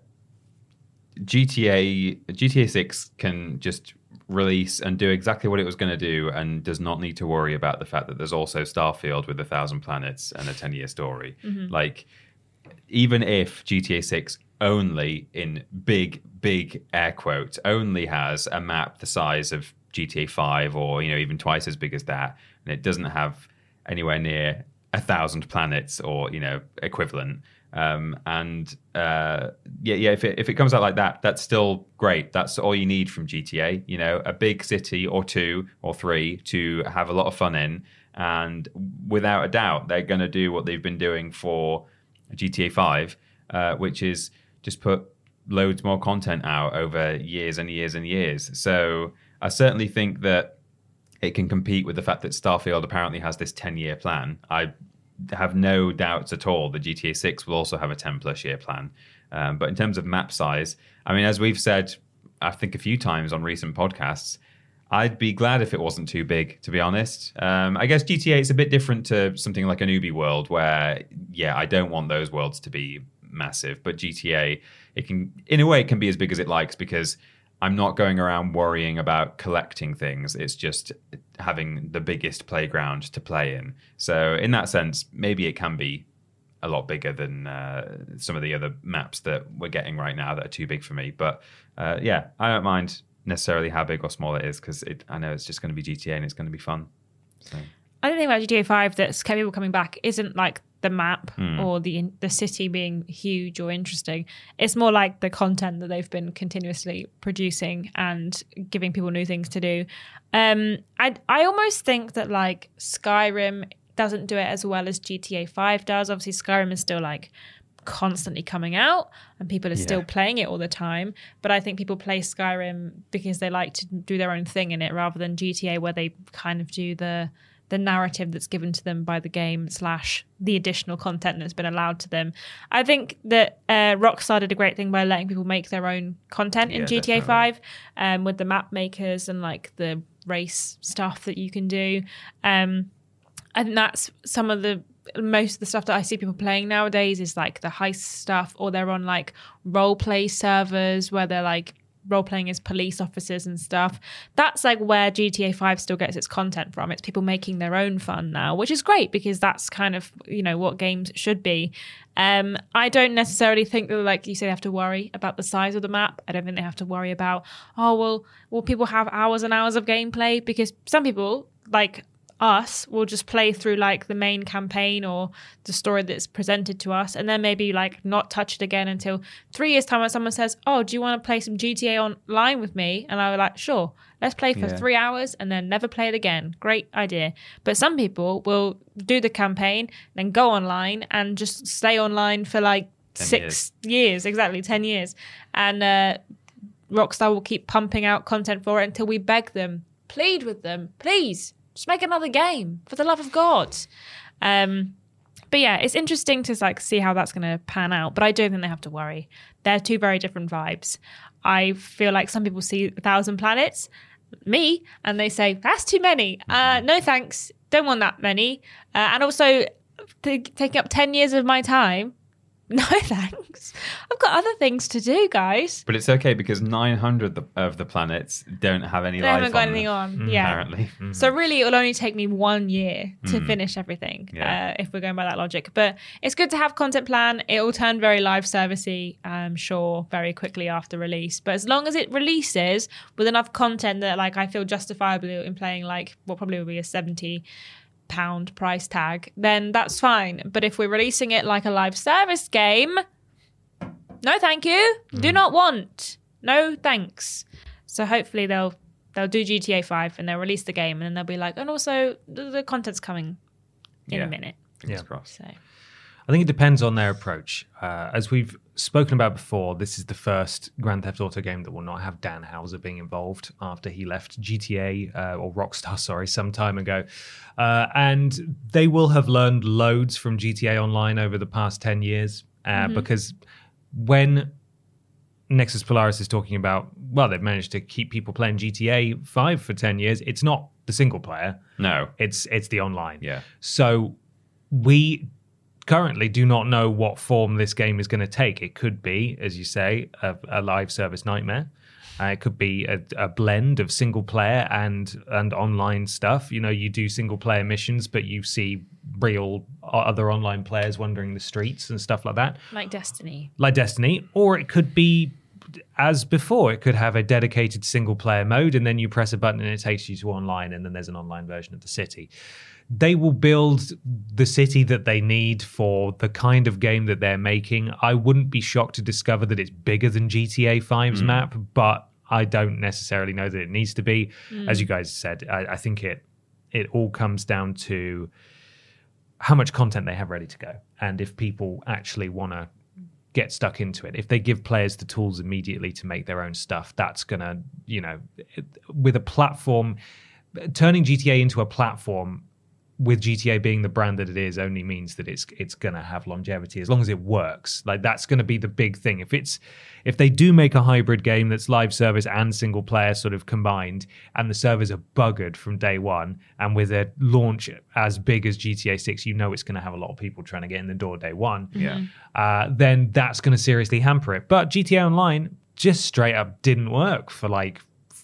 GTA 6 can just release and do exactly what it was going to do, and does not need to worry about the fact that there's also Starfield with 1,000 planets and a 10-year story. Like, even if GTA 6 only, in big air quotes, only has a map the size of GTA 5, or even twice as big as that, and it doesn't have anywhere near 1,000 planets or equivalent, if it comes out like that, that's still great. That's all you need from GTA. A big city or 2 or 3 to have a lot of fun in, and without a doubt, they're going to do what they've been doing for GTA 5, which is just put loads more content out over years and years and years. So I certainly think that it can compete with the fact that Starfield apparently has this 10-year plan. I have no doubts at all that GTA 6 will also have a 10-plus year plan. But in terms of map size, I mean, as we've said, I think a few times on recent podcasts, I'd be glad if it wasn't too big, to be honest. I guess GTA is a bit different to something like an Ubi world where, I don't want those worlds to be massive. But GTA, it can, in a way, it can be as big as it likes, because I'm not going around worrying about collecting things. It's just having the biggest playground to play in. So in that sense, maybe it can be a lot bigger than some of the other maps that we're getting right now that are too big for me. But I don't mind necessarily how big or small it is, because I know it's just going to be GTA and it's going to be fun. So. I think about GTA 5 that's kept people coming back isn't like the map or the city being huge or interesting. It's more like the content that they've been continuously producing and giving people new things to do. I almost think that like Skyrim doesn't do it as well as GTA 5 does. Obviously, Skyrim is still like constantly coming out and people are still playing it all the time. But I think people play Skyrim because they like to do their own thing in it, rather than GTA, where they kind of do the narrative that's given to them by the game / the additional content that's been allowed to them. I think that Rockstar did a great thing by letting people make their own content in GTA 5 with the map makers and like the race stuff that you can do. I think that's most of the stuff that I see people playing nowadays is like the heist stuff, or they're on like role play servers where they're like role-playing as police officers and stuff. That's like where GTA 5 still gets its content from. It's people making their own fun now, which is great, because that's kind of, what games should be. I don't necessarily think that, like you say, they have to worry about the size of the map. I don't think they have to worry about, will people have hours and hours of gameplay? Because some people, like us, will just play through like the main campaign or the story that's presented to us, and then maybe like not touch it again until 3 years time when someone says, do you want to play some GTA online with me? And I was like, sure, let's play for 3 hours and then never play it again. Great idea. But some people will do the campaign, then go online and just stay online for like 6 years, exactly 10 years. And Rockstar will keep pumping out content for it until we beg them, plead with them, please just make another game, for the love of God. But yeah, it's interesting to like see how that's going to pan out. But I don't think they have to worry. They're two very different vibes. I feel like some people see 1,000 planets, me, and they say, that's too many. No thanks. Don't want that many. And also taking up 10 years of my time. No thanks. I've got other things to do, guys. But it's okay because 900 of the planets don't have any They life haven't got on anything them, on. Yeah. apparently. So really, it'll only take me 1 year to finish everything, Yeah. if we're going by that logic. But it's good to have content plan. It will turn very live servicey, I'm sure, very quickly after release. But as long as it releases with enough content that like I feel justifiable in playing like what probably will be a £70 price tag, then that's fine. But if we're releasing it like a live service game, no thank you. Do not want. No thanks. So hopefully they'll do GTA 5 and they'll release the game and then they'll be like, and also the content's coming in a minute. Fingers crossed. So I think it depends on their approach. As we've spoken about before, this is the first Grand Theft Auto game that will not have Dan Houser being involved after he left GTA, or Rockstar, sorry, some time ago. And they will have learned loads from GTA Online over the past 10 years, because when Nexus Polaris is talking about, well, they've managed to keep people playing GTA 5 for 10 years, it's not the single player. No. It's the online. Yeah. So we currently do not know what form this game is going to take. It could be, as you say, a live service nightmare. It could be a blend of single player and online stuff. You know, you do single player missions, but you see real other online players wandering the streets and stuff like that. like Destiny. Like Destiny. Or it could be, as before, it could have a dedicated single player mode, and then you press a button and it takes you to online, and then there's an online version of the city. They will build the city that they need for the kind of game that they're making. I wouldn't be shocked to discover that it's bigger than GTA 5's map, but I don't necessarily know that it needs to be. As you guys said, I think it all comes down to how much content they have ready to go. And if people actually want to get stuck into it, if they give players the tools immediately to make their own stuff, that's going to, with a platform, turning GTA into a platform, with GTA being the brand that it is, only means that it's going to have longevity as long as it works. Like, that's going to be the big thing. If they do make a hybrid game that's live service and single player sort of combined, and the servers are buggered from day one, and with a launch as big as GTA 6, it's going to have a lot of people trying to get in the door day one. Yeah. Then that's going to seriously hamper it. But GTA Online just straight up didn't work for like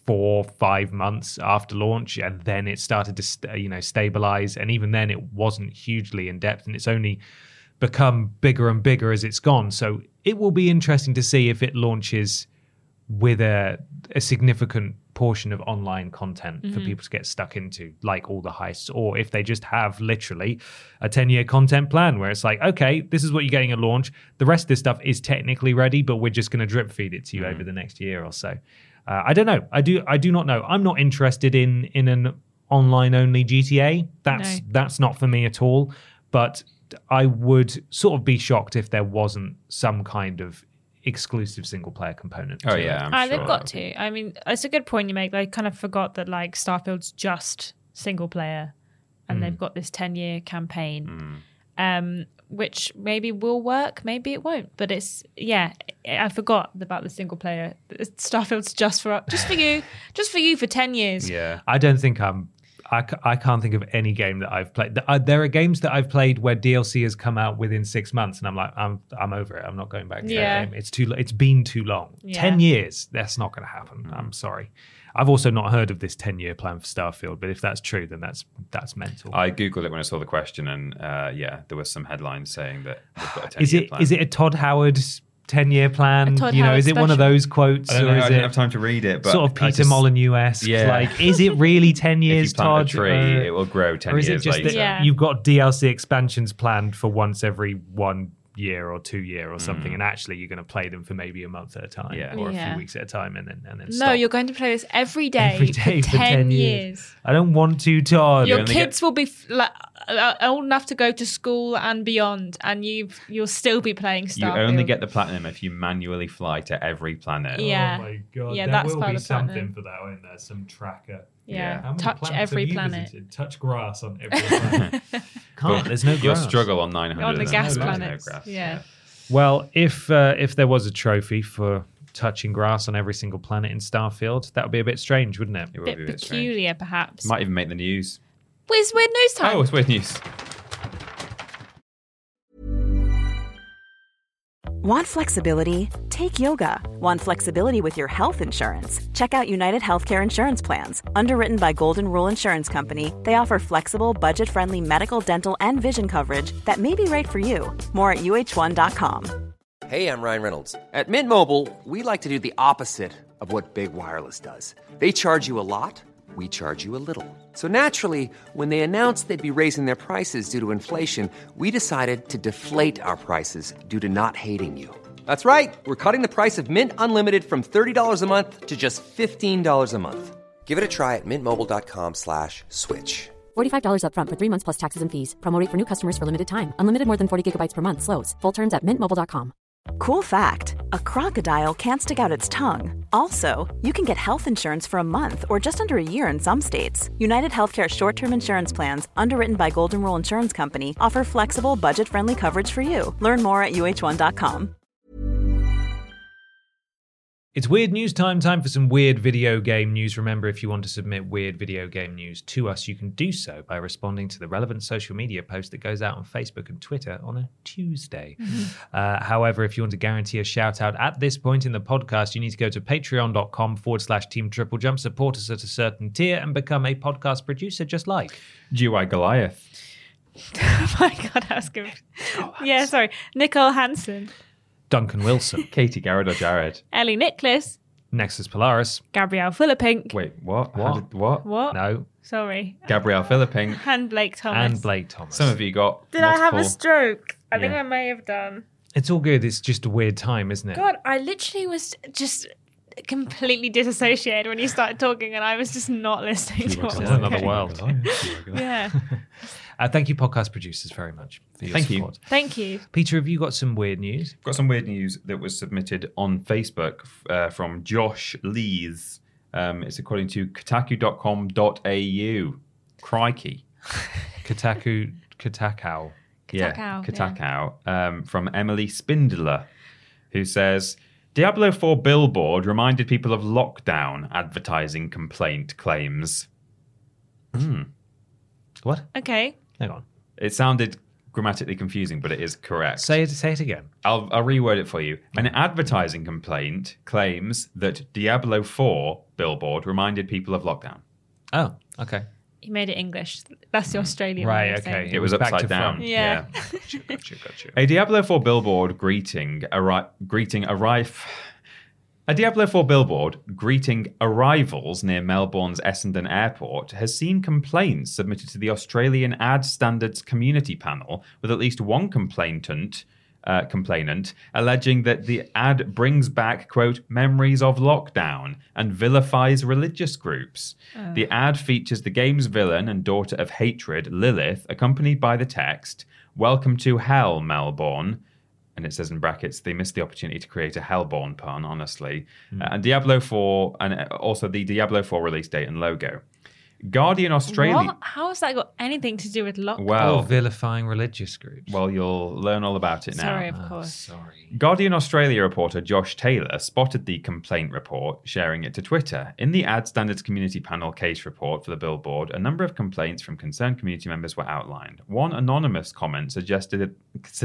4-5 months after launch, and then it started to stabilize, and even then it wasn't hugely in depth, and it's only become bigger and bigger as it's gone. So it will be interesting to see if it launches with a significant portion of online content for people to get stuck into, like all the heists, or if they just have literally a 10-year content plan where it's like, okay, this is what you're getting at launch, the rest of this stuff is technically ready, but we're just going to drip feed it to you over the next year or so. I don't know. I do not know. I'm not interested in an online only GTA. That's not for me at all. But I would sort of be shocked if there wasn't some kind of exclusive single player component. Oh yeah, I'm sure they've got to. I mean, it's a good point you make. I kind of forgot that like Starfield's just single player, and they've got this 10-year campaign. Which maybe will work, maybe it won't. But I forgot about the single player. Starfield's just for you for 10 years. Yeah. I don't think I can't think of any game that I've played. There are games that I've played where DLC has come out within 6 months, and I'm like, I'm over it. I'm not going back to that game. It's been too long. 10 years. That's not going to happen. I'm sorry. I've also not heard of this 10-year plan for Starfield, but if that's true, then that's mental. I googled it when I saw the question, and there was some headlines saying that they've got a 10-year plan. Is it a Todd Howard 10-year plan? Is it one of those quotes, I don't know, or is I it didn't have time to read it? But sort of Peter Molyneux-esque? Yeah. Like, is it really 10 years, if you plant Todd? a tree, it will grow 10 or is years it just later. that you've got DLC expansions planned for once every 1 year or 2 year or something, and actually you're going to play them for maybe a month at a time, or a few weeks at a time, and then No, stop. you're going to play this every day for for 10 years. I don't want to, Todd. Your kids will be old enough to go to school and beyond, and you'll still be playing Starfield. You only get the platinum if you manually fly to every planet. Yeah. Oh my god, Yeah, there that's will part be of the platinum. something for that, won't there? Some tracker. Yeah. How many Touch planets every have you planet. visited? Touch grass on every planet. can't. There's no You'll grass. struggle on 900. On the There's gas no planets. grass. Yeah. Well, if there was a trophy for touching grass on every single planet in Starfield, that would be a bit strange, wouldn't it? It would Bit be a bit strange. peculiar, perhaps. Might even make the news. It's weird news time. Oh, it's weird news. Want flexibility? Take yoga. Want flexibility with your health insurance? Check out United Healthcare Insurance Plans. Underwritten by Golden Rule Insurance Company, they offer flexible, budget-friendly medical, dental, and vision coverage that may be right for you. More at uh1.com. Hey, I'm Ryan Reynolds. At Mint Mobile, we like to do the opposite of what Big Wireless does. They charge you a lot, we charge you a little. So naturally, when they announced they'd be raising their prices due to inflation, we decided to deflate our prices due to not hating you. That's right. We're cutting the price of Mint Unlimited from $30 a month to just $15 a month. Give it a try at mintmobile.com/switch. $45 up front for 3 months plus taxes and fees. Promo rate for new customers for limited time. Unlimited more than 40 gigabytes per month. Slows full terms at mintmobile.com. Cool fact, a crocodile can't stick out its tongue. Also, you can get health insurance for a month or just under a year in some states. United Healthcare short-term insurance plans, underwritten by Golden Rule Insurance Company, offer flexible, budget-friendly coverage for you. Learn more at uh1.com. It's weird news time for some weird video game news. Remember, if you want to submit weird video game news to us, you can do so by responding to the relevant social media post that goes out on Facebook and Twitter on a Tuesday. However, if you want to guarantee a shout out at this point in the podcast, you need to go to patreon.com/Team Triple Jump, support us at a certain tier, and become a podcast producer just like GUI Goliath. Oh my God, I was good. Yeah, sorry. Nicole Hansen, Duncan Wilson, Katie Garrett-Jared. Ellie Nicholas, Nexus Polaris. Gabrielle Philippink. Wait, what? What? What? No. Sorry. Gabrielle Philippink. And Blake Thomas. And Blake Thomas. Some of you got Did I have a multiple- stroke? I think Yeah. I may have done. It's all good. It's just a weird time, isn't it? God, I literally was just completely disassociated when you started talking, and I was just not listening to what It's was another going. world. Yeah. Thank you, podcast producers, very much for your Thank you. support. Thank you. Peter, have you got some weird news? Got some weird news that was submitted on Facebook from Josh Lees. It's according to kotaku.com.au. Crikey. Kotakau. Kotakau. From Emily Spindler, who says, Diablo 4 billboard reminded people of lockdown advertising complaint claims. What? Okay. Hang on. It sounded grammatically confusing, but it is correct. Say it again. I'll reword it for you. An advertising complaint claims that Diablo 4 billboard reminded people of lockdown. Oh, okay. You made it English. That's the Australian way Right, of saying okay. It was back to upside down. front. Yeah. Gotcha. A Diablo 4 billboard A Diablo 4 billboard greeting arrivals near Melbourne's Essendon Airport has seen complaints submitted to the Australian Ad Standards Community Panel, with at least one complainant alleging that the ad brings back, quote, memories of lockdown and vilifies religious groups. The ad features the game's villain and daughter of hatred, Lilith, accompanied by the text, "Welcome to Hell, Melbourne." And it says in brackets, they missed the opportunity to create a Hellborn pun, honestly. And Diablo 4, and also the Diablo 4 release date and logo. Guardian Australia. What? How has that got anything to do with lockdown? Well, vilifying religious groups. Well, you'll learn all about it now. Sorry, of course. Sorry. Guardian Australia reporter Josh Taylor spotted the complaint report, sharing it to Twitter. In the Ad Standards Community Panel case report for the billboard, a number of complaints from concerned community members were outlined. One anonymous comment suggested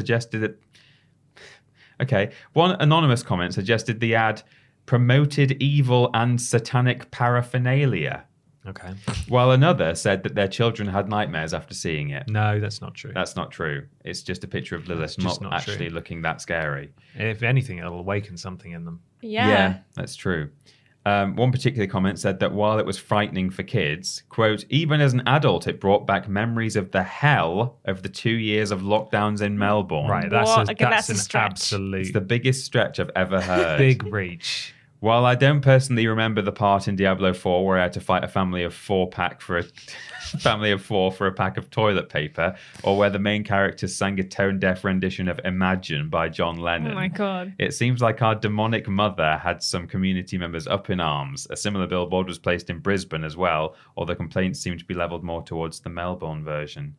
the ad promoted evil and satanic paraphernalia. Okay. While another said that their children had nightmares after seeing it. No, that's not true. That's not true. It's just a picture of Lilith just not not actually true. looking that scary. If anything, it'll awaken something in them. Yeah. That's true. One particular comment said that while it was frightening for kids, quote, even as an adult, it brought back memories of the hell of the 2 years of lockdowns in Melbourne. Right, What? that's, Okay, that's a an stretch. absolute It's the biggest stretch I've ever heard. big reach. While I don't personally remember the part in Diablo 4 where I had to fight a family of four for a pack of toilet paper, or where the main character sang a tone-deaf rendition of Imagine by John Lennon. Oh my God. It seems like our demonic mother had some community members up in arms. A similar billboard was placed in Brisbane as well, although complaints seem to be levelled more towards the Melbourne version.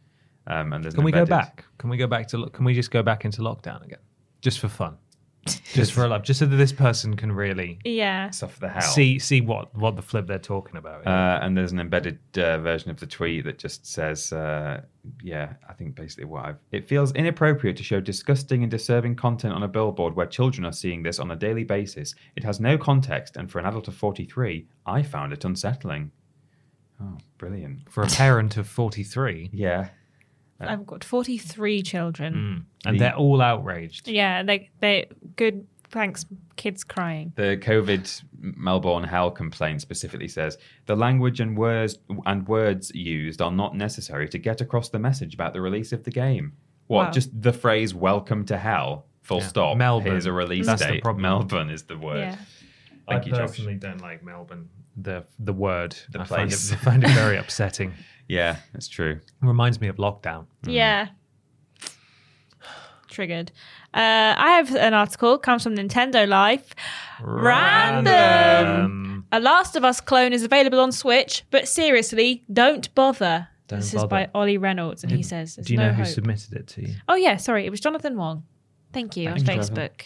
And there's Can we go back? Can we go back to? Can we just go back into lockdown again, just for fun, just for a laugh, just so that this person can really suffer the hell. see what the flip they're talking about. And there's an embedded version of the tweet that just says, I think basically it feels inappropriate to show disgusting and disturbing content on a billboard where children are seeing this on a daily basis. It has no context, and for an adult of 43, I found it unsettling. Oh, brilliant. For a parent of 43. Yeah. I've got 43 children. And they're all outraged. Yeah, they good. Thanks, kids crying. The COVID Melbourne Hell complaint specifically says the language and words used are not necessary to get across the message about the release of the game. What? Wow. Just the phrase "Welcome to Hell." Full stop. Melbourne. Here's a release That's date. the problem. Melbourne is the word. Yeah. Thank you, Josh. don't like Melbourne. The word. The I place. find it very upsetting. Yeah, that's true. Reminds me of lockdown. Yeah. Triggered. I have an article, comes from Nintendo Life. Random. A Last of Us clone is available on Switch, but seriously, don't bother. This is by Ollie Reynolds, and he says, Do you know who submitted it to you? Oh, yeah, sorry. It was Jonathan Wong. Thank you, on Facebook.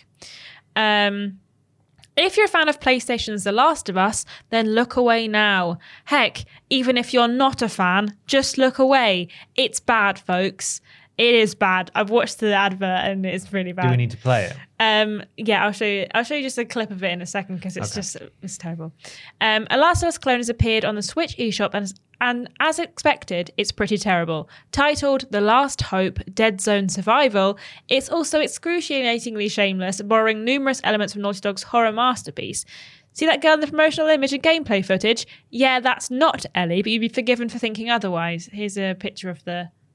If you're a fan of PlayStation's The Last of Us, then look away now. Heck, even if you're not a fan, just look away. It's bad, folks. It is bad. I've watched the advert and it's really bad. Do we need to play it? Yeah, I'll show you. I'll show you just a clip of it in a second because it's terrible. A Last of Us clone has appeared on the Switch eShop and as expected, it's pretty terrible. Titled The Last Hope: Dead Zone Survival, it's also excruciatingly shameless, borrowing numerous elements from Naughty Dog's horror masterpiece. See that girl in the promotional image and gameplay footage? Yeah, that's not Ellie, but you'd be forgiven for thinking otherwise. Here's a picture of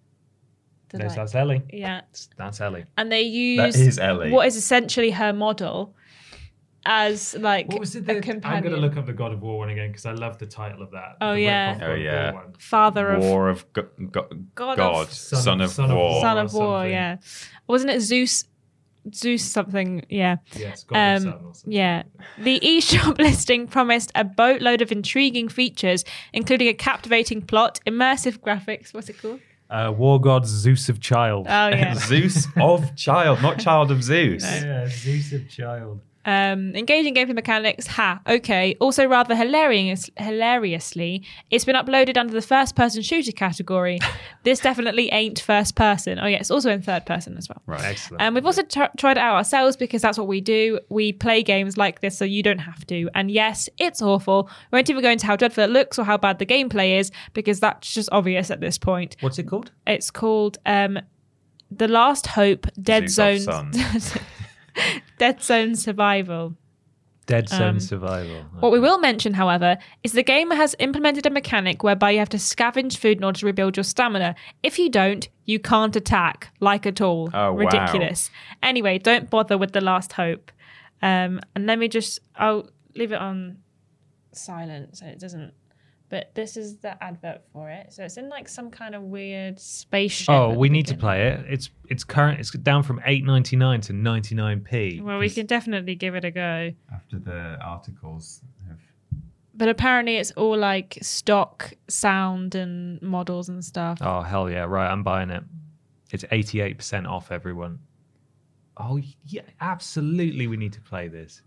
That's Ellie. Yeah. That's Ellie. And they use That is Ellie. what is essentially her model as like What was it? a companion. I'm going to look up the God of War one again because I love the title of that. Oh, The yeah. rip-off God Oh, of yeah. War one. Father of War of God, Son of War. Son or of War, something. yeah. Wasn't it Zeus something? Yeah. Yes, God of Sun or something. Yeah. The eShop listing promised a boatload of intriguing features, including a captivating plot, immersive graphics. What's it called? War God Zeus of Child. Oh, yeah. Zeus of Child, not Child of Zeus. Yeah, Zeus of Child. Engaging gameplay mechanics. Okay. Also, rather hilariously, it's been uploaded under the first-person shooter category. This definitely ain't first person. Oh yeah, it's also in third person as well. Right. Excellent. We've also tried it out ourselves because that's what we do. We play games like this so you don't have to. And yes, it's awful. We won't even go into how dreadful it looks or how bad the gameplay is because that's just obvious at this point. What's it called? It's called The Last Hope: Dead Zeus Zone. of Sun. Dead Zone Survival. Dead Zone Survival. What we will mention, however, is the game has implemented a mechanic whereby you have to scavenge food in order to rebuild your stamina. If you don't, you can't attack, like at all. Oh, wow. Ridiculous. Anyway, don't bother with The Last Hope. And let me I'll leave it on silent so it doesn't. But this is the advert for it. So it's in like some kind of weird spaceship. Oh, at we the need to beginning. play it. It's current. It's down from $8.99 to 99p. Well, we can definitely give it a go. After the articles have... But apparently it's all like stock sound and models and stuff. Oh hell yeah! Right, I'm buying it. It's 88% off, everyone. Oh yeah, absolutely. We need to play this.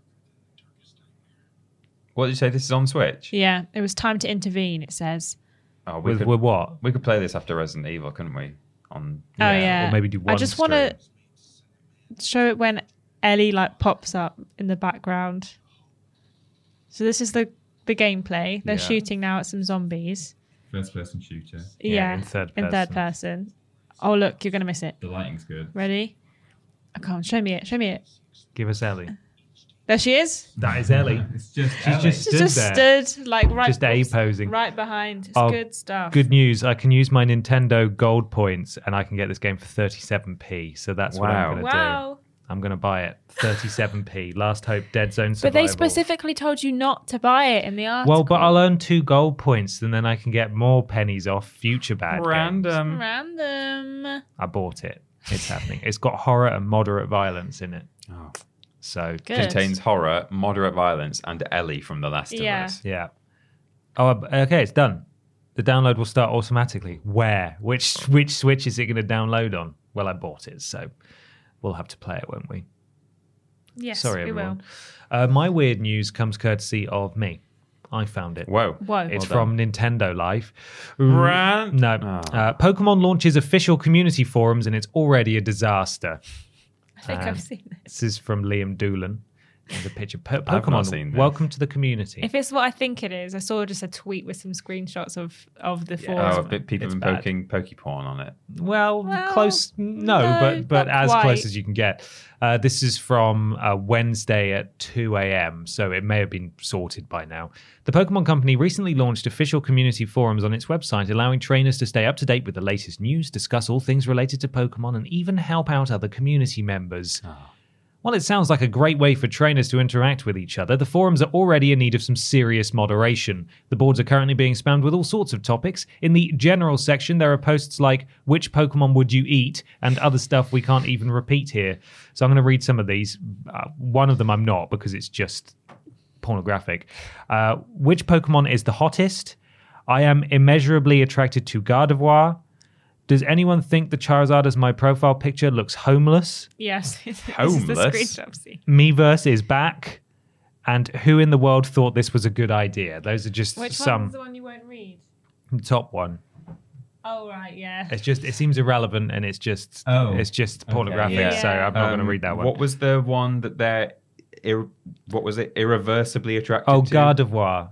What did you say? This is on Switch? Yeah, it was time to intervene, it says. Oh, With what? we could play this after Resident Evil, couldn't we? On Oh, yeah. Or maybe do one. I just want to show it when Ellie like pops up in the background. So this is the gameplay. They're Yeah. shooting now at some zombies. First person shooter. Yeah, in third in third person. person. Oh, look, you're going to miss it. The lighting's good. Ready? I can't. Show me it. Show me it. Give us Ellie. There she is. That is Ellie. It's just She's just She's just there. stood like right, Just A posing. right behind. It's Oh, good stuff. Good news. I can use my Nintendo Gold points and I can get this game for 37p. So that's what I'm going to do. Wow. I'm going to buy it. 37p. Last Hope: Dead Zone But Survival. they specifically told you not to buy it in the article. Well, but I'll earn 2 gold points and then I can get more pennies off future bad games. random. Random. I bought it. It's happening. It's got horror and moderate violence in it. Oh. So, Good. Contains horror, moderate violence, and Ellie from The Last of Yeah. Us. yeah. Oh, okay. It's done. The download will start automatically. Where? Which Switch is it going to download on? Well, I bought it, so we'll have to play it, won't we? Yes, Sorry, we everyone. My weird news comes courtesy of me. I found it. Whoa. It's from Nintendo Life. Rant. No. Pokemon launches official community forums and it's already a disaster. I think I've seen this. This is from Liam Doolan. There's a picture. I've not seen Pokemon, this. welcome to the community. If it's what I think it is, I saw just a tweet with some screenshots of the forum. Oh, people have been poking Pokeporn on it. Well, close. No, but not as quite. close as you can get. This is from Wednesday at 2 a.m., so it may have been sorted by now. The Pokemon Company recently launched official community forums on its website, allowing trainers to stay up to date with the latest news, discuss all things related to Pokemon, and even help out other community members. While it sounds like a great way for trainers to interact with each other, the forums are already in need of some serious moderation. The boards are currently being spammed with all sorts of topics. In the general section, there are posts like, which Pokemon would you eat? And other stuff we can't even repeat here. So I'm going to read some of these. One of them I'm not, because it's just pornographic. Which Pokemon is the hottest? I am immeasurably attracted to Gardevoir. Does anyone think the Charizard as my profile picture looks homeless? Yes, this is the Homeless? screenshot I've seen. Miiverse is back. And who in the world thought this was a good idea? Those are just Which some one's the one you won't read? top one. Oh, right, yeah. It seems irrelevant and it's just pornographic. yeah. So I'm not going to read that one. What was the one that they're what was it? Irreversibly attracted Oh, to? Gardevoir.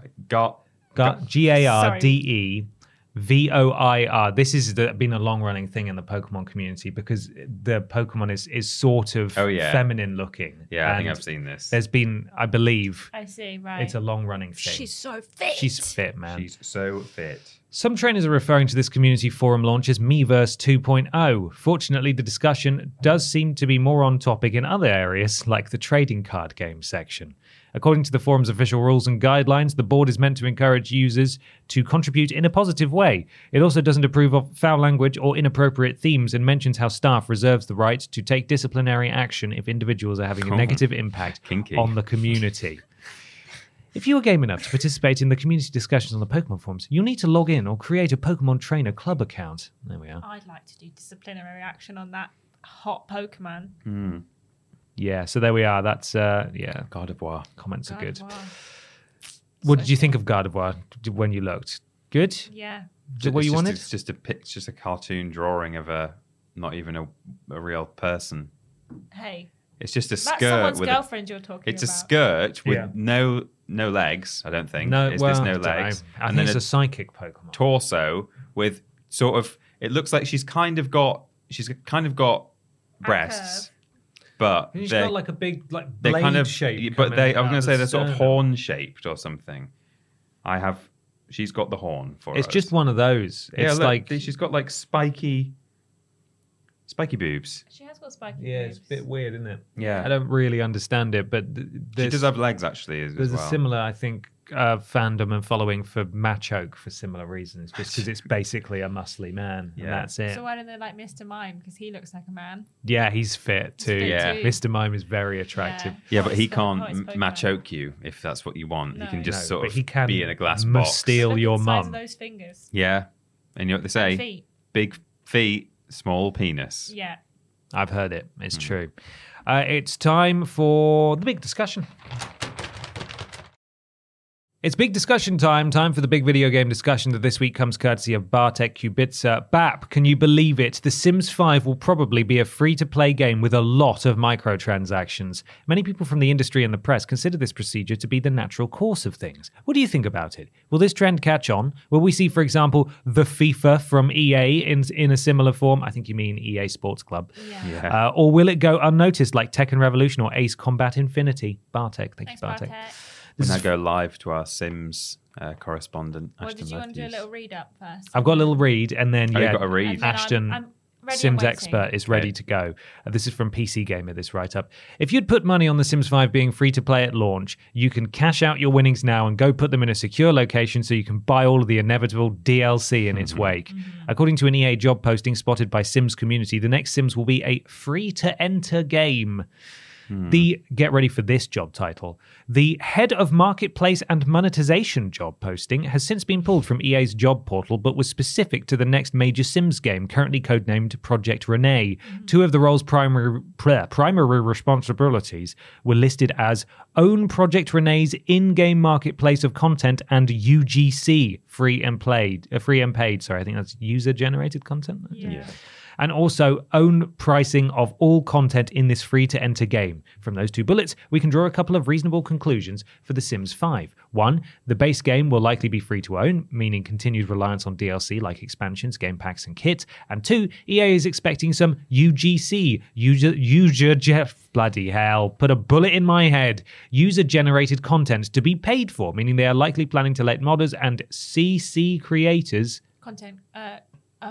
Gardevoir. This has been a long-running thing in the Pokemon community because the Pokemon is sort of feminine looking. Yeah, I think I've seen this. There's been, I believe, I see, right. it's a long-running thing. She's so fit. She's fit, man. She's so fit. Some trainers are referring to this community forum launch as Miiverse 2.0. Fortunately, the discussion does seem to be more on topic in other areas, like the trading card game section. According to the forum's official rules and guidelines, the board is meant to encourage users to contribute in a positive way. It also doesn't approve of foul language or inappropriate themes and mentions how staff reserves the right to take disciplinary action if individuals are having a negative impact on the community. If you are game enough to participate in the community discussions on the Pokemon forums, you'll need to log in or create a Pokemon Trainer Club account. There we are. I'd like to do disciplinary action on that hot Pokemon. Yeah, so there we are. That's, Gardevoir. Comments are good. Gardevoir. What did you think of Gardevoir when you looked? Good? Yeah. Is it what you wanted? It's just a cartoon drawing of not even a real person. Hey. It's just a That's skirt someone's with girlfriend you're talking It's about. a skirt with no legs, I don't think. There's no legs. I And think then it's a psychic Pokemon. torso with sort of, it looks like she's kind of got breasts, but She's they're got like a big they're blade kind of shape. but I was going going to say they're sort of horn shaped or something. She's got the horn for It's us. just one of those. Yeah, It's look, like she's got like spiky boobs. She has got spiky it's a boobs. bit weird, isn't it? Yeah. I don't really understand it, but She there's does have legs actually as there's well. a similar, I think, fandom and following for Machoke for similar reasons, just because it's basically a muscly man, and that's it. So why don't they like Mr. Mime? Because he looks like a man. Yeah, he's fit too. fit Yeah. too. Mr. Mime is very attractive. Yeah, but he Hottest Pokemon. can't machoke you if that's what you want. No. He can just No, sort but of he can be in a glass must box. steal Look at your the size of mum. those fingers. Yeah, and you know what they say? Feet. Big feet, small penis. Yeah. I've heard it. It's true. It's time for the big discussion. It's big discussion time for the big video game discussion that this week comes courtesy of Bartek Kubica. Bap, can you believe it? The Sims 5 will probably be a free-to-play game with a lot of microtransactions. Many people from the industry and the press consider this procedure to be the natural course of things. What do you think about it? Will this trend catch on? Will we see, for example, the FIFA from EA in a similar form? I think you mean EA Sports Club. Yeah. Or will it go unnoticed like Tekken Revolution or Ace Combat Infinity? Bartek, thank Thanks, you, Bartek. Bartek. When I go live to our Sims correspondent, Or Ashton did you want to do a Matthews. little read up first? I've got a little read, and then you've got a read. And then Ashton, I'm ready and Sims waiting. expert, is ready Okay. to go. This is from PC Gamer, this write-up. If you'd put money on The Sims 5 being free to play at launch, you can cash out your winnings now and go put them in a secure location so you can buy all of the inevitable DLC in its wake. According to an EA job posting spotted by Sims Community, the next Sims will be a free-to-enter game. The get ready for this job title. The head of marketplace and monetization job posting has since been pulled from EA's job portal, but was specific to the next major Sims game, currently codenamed Project Renee. Two of the role's primary responsibilities were listed as own Project Renee's in-game marketplace of content and UGC, free and paid. Sorry, I think that's user-generated content. Yeah. And also own pricing of all content in this free-to-enter game. From those two bullets, we can draw a couple of reasonable conclusions for The Sims 5. One, the base game will likely be free to own, meaning continued reliance on DLC like expansions, game packs, and kits. And two, EA is expecting some UGC, bloody hell, put a bullet in my head, user-generated content to be paid for, meaning they are likely planning to let modders and CC creators... Content. I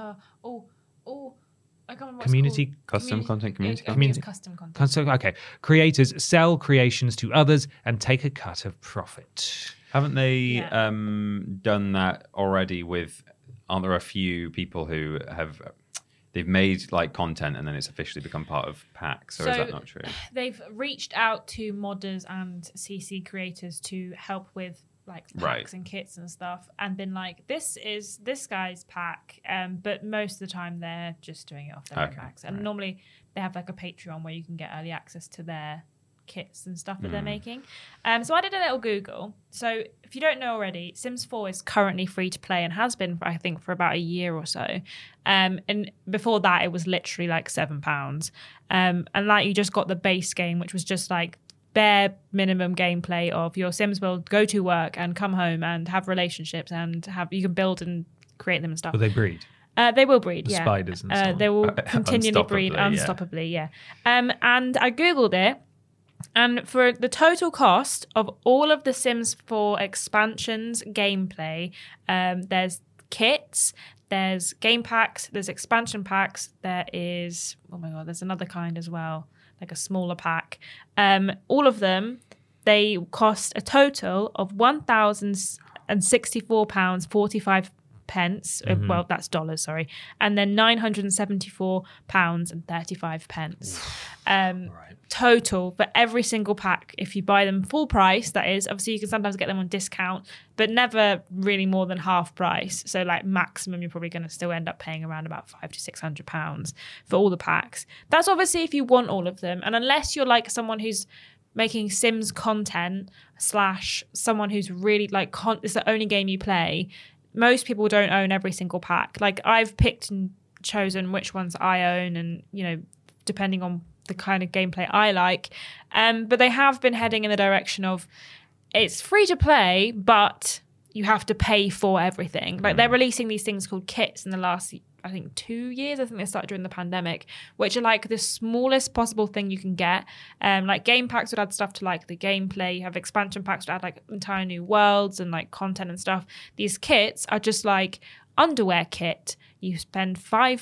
can't remember Community custom content, community Community custom content. Okay. Creators sell creations to others and take a cut of profit. Haven't they done that already with, aren't there a few people who have, they've made like content and then it's officially become part of packs, or is that not true? They've reached out to modders and CC creators to help with like packs and kits and stuff, and been like, this is this guy's pack, but most of the time they're just doing it off their own packs, and normally they have like a Patreon where you can get early access to their kits and stuff that they're making. So I did a little Google. So if you don't know already, Sims 4 is currently free to play and has been, I think, for about a year or so. And before that, it was literally like £7. And like you just got the base game, which was just like bare minimum gameplay of your Sims will go to work and come home and have relationships and you can build and create them and stuff. Will they breed? They will breed, the spiders and so on. They will continually breed unstoppably, And I Googled it, and for the total cost of all of the Sims 4 expansions gameplay, there's kits, there's game packs, there's expansion packs, there is, oh my God, there's another kind as well, like a smaller pack. All of them, they cost a total of £1,064.45. Well, that's dollars, sorry, and then £974.35. Total for every single pack. If you buy them full price, that is, obviously you can sometimes get them on discount, but never really more than half price. So like maximum, you're probably going to still end up paying around about £500 to £600 for all the packs. That's obviously if you want all of them, and unless you're like someone who's making Sims content / someone who's really like it's the only game you play. Most people don't own every single pack. Like I've picked and chosen which ones I own, and you know, depending on the kind of gameplay I like. But they have been heading in the direction of it's free to play, but you have to pay for everything. Like they're releasing these things called kits in the last, I think, 2 years. I think they started during the pandemic, which are like the smallest possible thing you can get. Like game packs would add stuff to like the gameplay. You have expansion packs would add like entire new worlds and like content and stuff. These kits are just like underwear kit. You spend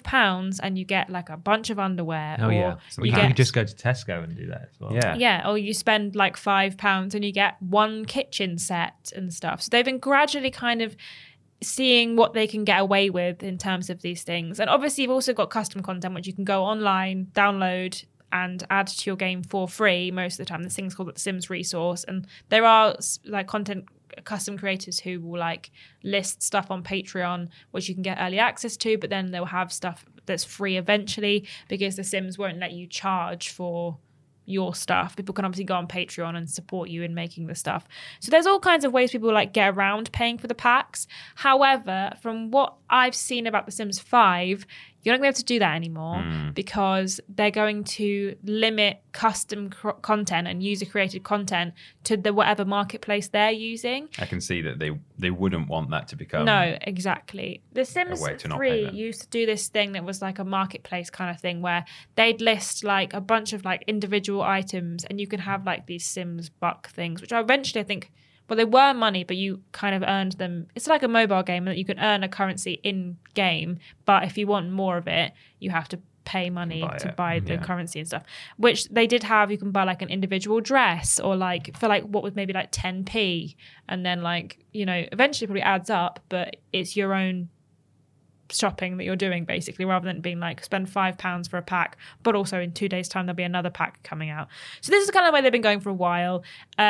£5 and you get like a bunch of underwear. Oh, yeah. So you can just go to Tesco and do that as well. Yeah, or you spend like £5 and you get one kitchen set and stuff. So they've been gradually kind of seeing what they can get away with in terms of these things. And obviously you've also got custom content, which you can go online, download and add to your game for free most of the time. This thing's called the Sims Resource. And there are like content custom creators who will like list stuff on Patreon, which you can get early access to, but then they'll have stuff that's free eventually, because the Sims won't let you charge for your stuff. People can obviously go on Patreon and support you in making the stuff. So there's all kinds of ways people like get around paying for the packs. However, from what I've seen about The Sims 5, you're not going to be able to do that anymore because they're going to limit custom content and user-created content to the whatever marketplace they're using. I can see that they wouldn't want that to become... No, exactly. The Sims 3 used to do this thing that was like a marketplace kind of thing where they'd list like a bunch of like individual items, and you can have like these Sims buck things, which eventually I think... Well, they were money, but you kind of earned them. It's like a mobile game that you can earn a currency in game, but if you want more of it, you have to pay money to buy the currency and stuff. Which they did have. You can buy like an individual dress, or like for like what was maybe like 10p, and then like, you know, eventually it probably adds up, but it's your own shopping that you're doing, basically, rather than being like spend £5 for a pack, but also in 2 days' time there'll be another pack coming out. So this is kind of the way they've been going for a while,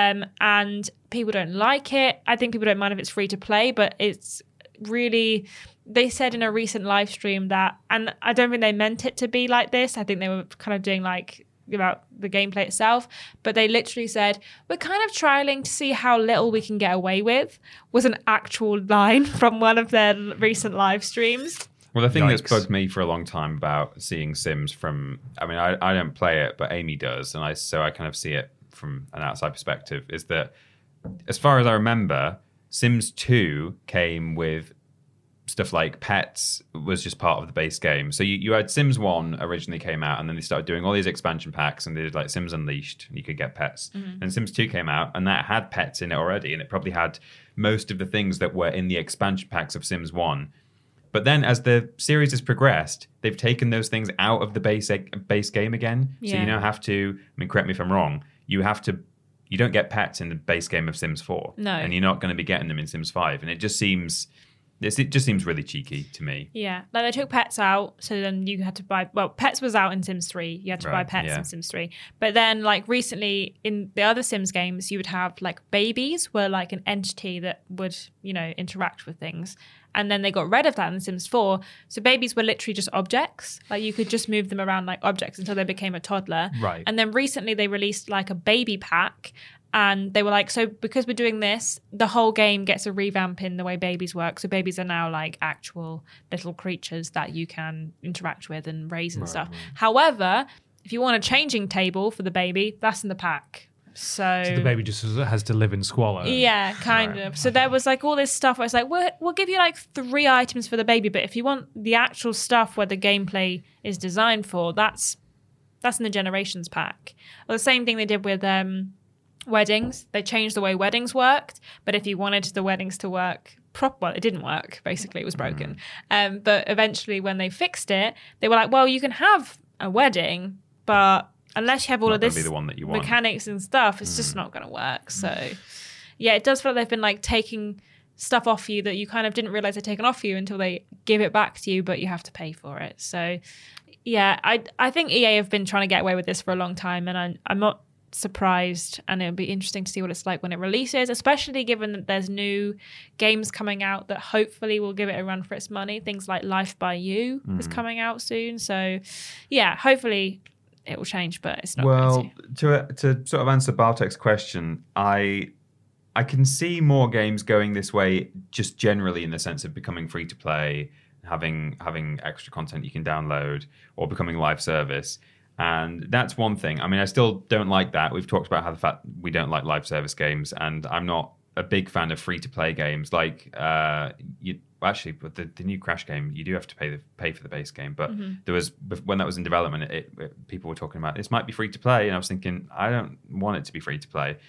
and people don't like it. I think people don't mind if it's free to play, but it's really, they said in a recent live stream that, and I don't think they meant it to be like this. I think they were kind of doing like about the gameplay itself, but they literally said, we're kind of trialing to see how little we can get away with, was an actual line from one of their recent live streams. Well, the thing that's bugged me for a long time about seeing Sims from, I mean, I don't play it, but Amy does, and so I kind of see it from an outside perspective, is that as far as I remember, Sims 2 came with stuff like pets was just part of the base game. So you had Sims 1 originally came out, and then they started doing all these expansion packs, and they did like Sims Unleashed, and you could get pets. And Sims 2 came out, and that had pets in it already, and it probably had most of the things that were in the expansion packs of Sims 1. But then as the series has progressed, they've taken those things out of the base game again. So you now have to, I mean, correct me if I'm wrong, you don't get pets in the base game of Sims 4. No. And you're not going to be getting them in Sims 5. And it just seems really cheeky to me. Yeah, like they took pets out, so then you had to buy, well, pets was out in Sims 3. You had to buy pets in Sims 3. But then like recently in the other Sims games, you would have like babies were like an entity that would, you know, interact with things. And then they got rid of that in Sims 4. So babies were literally just objects. Like you could just move them around like objects until they became a toddler. Right. And then recently they released like a baby pack. And they were like, so because we're doing this, the whole game gets a revamp in the way babies work. So babies are now like actual little creatures that you can interact with and raise and stuff. However, if you want a changing table for the baby, that's in the pack. So the baby just has to live in squalor. Yeah, kind of. So there was like all this stuff where it's like, we'll give you like 3 items for the baby, but if you want the actual stuff where the gameplay is designed for, that's in the Generations pack. Well, the same thing they did with weddings. They changed the way weddings worked, but if you wanted the weddings to work well, it didn't work. Basically, it was broken. But eventually, when they fixed it, they were like, well, you can have a wedding, but unless you have all of this be the one that you want. Mechanics and stuff, it's just not going to work. So, yeah, it does feel like they've been like taking stuff off you that you kind of didn't realize they'd taken off you until they give it back to you, but you have to pay for it. So, yeah, I think EA have been trying to get away with this for a long time, and I'm not surprised, and it'll be interesting to see what it's like when it releases, especially given that there's new games coming out that hopefully will give it a run for its money. Things like Life by You is coming out soon. So, yeah, hopefully it will change, but it's not going to sort of answer Bartek's question, I can see more games going this way just generally in the sense of becoming free to play, having extra content you can download, or becoming live service. And that's one thing. I mean, I still don't like that. We've talked about how the fact we don't like live service games, and I'm not a big fan of free to play games. Like, actually, but the new Crash game, you do have to pay for the base game. But there was, when that was in development, people were talking about this might be free to play, and I was thinking I don't want it to be free to play.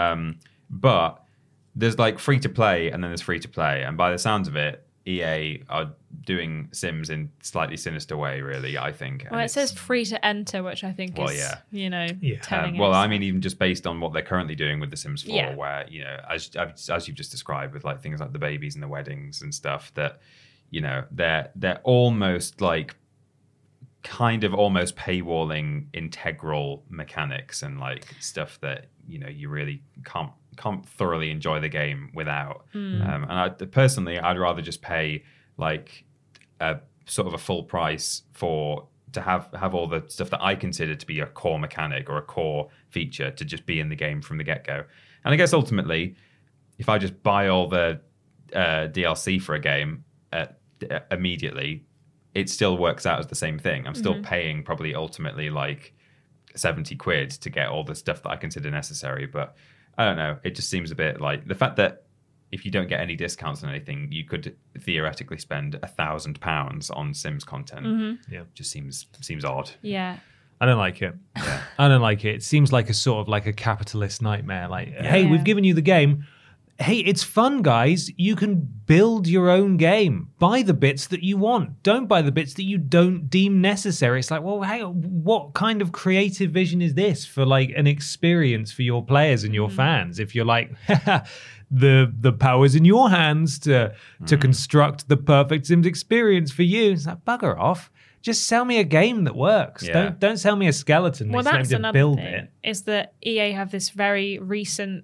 But there's like free to play, and then there's free to play, and by the sounds of it, EA are doing Sims in slightly sinister way, really, I think. Well, it says free to enter, which I think is, telling well, us. I mean, even just based on what they're currently doing with The Sims 4, where, you know, as you've just described, with like things like the babies and the weddings and stuff, that, you know, they're almost like kind of almost paywalling integral mechanics and like stuff that, you know, you really can't thoroughly enjoy the game without. And personally, I'd rather just pay like a sort of a full price to have all the stuff that I consider to be a core mechanic or a core feature to just be in the game from the get-go. And I guess ultimately, if I just buy all the DLC for a game immediately, it still works out as the same thing. I'm still paying probably ultimately like 70 quid to get all the stuff that I consider necessary. But I don't know. It just seems a bit like the fact that if you don't get any discounts on anything, you could theoretically spend £1,000 on Sims content. Just seems odd. Yeah. I don't like it. I don't like it. It seems like a sort of like a capitalist nightmare. Like, hey, we've given you the game. Hey, it's fun, guys. You can build your own game. Buy the bits that you want. Don't buy the bits that you don't deem necessary. It's like, well, hey, what kind of creative vision is this for like an experience for your players and your fans? If you're like, the power's in your hands to construct the perfect Sims experience for you. It's like, bugger off. Just sell me a game that works. Yeah. Don't sell me a skeleton. Well, It's that's to another build thing, it. is that EA have this very recent,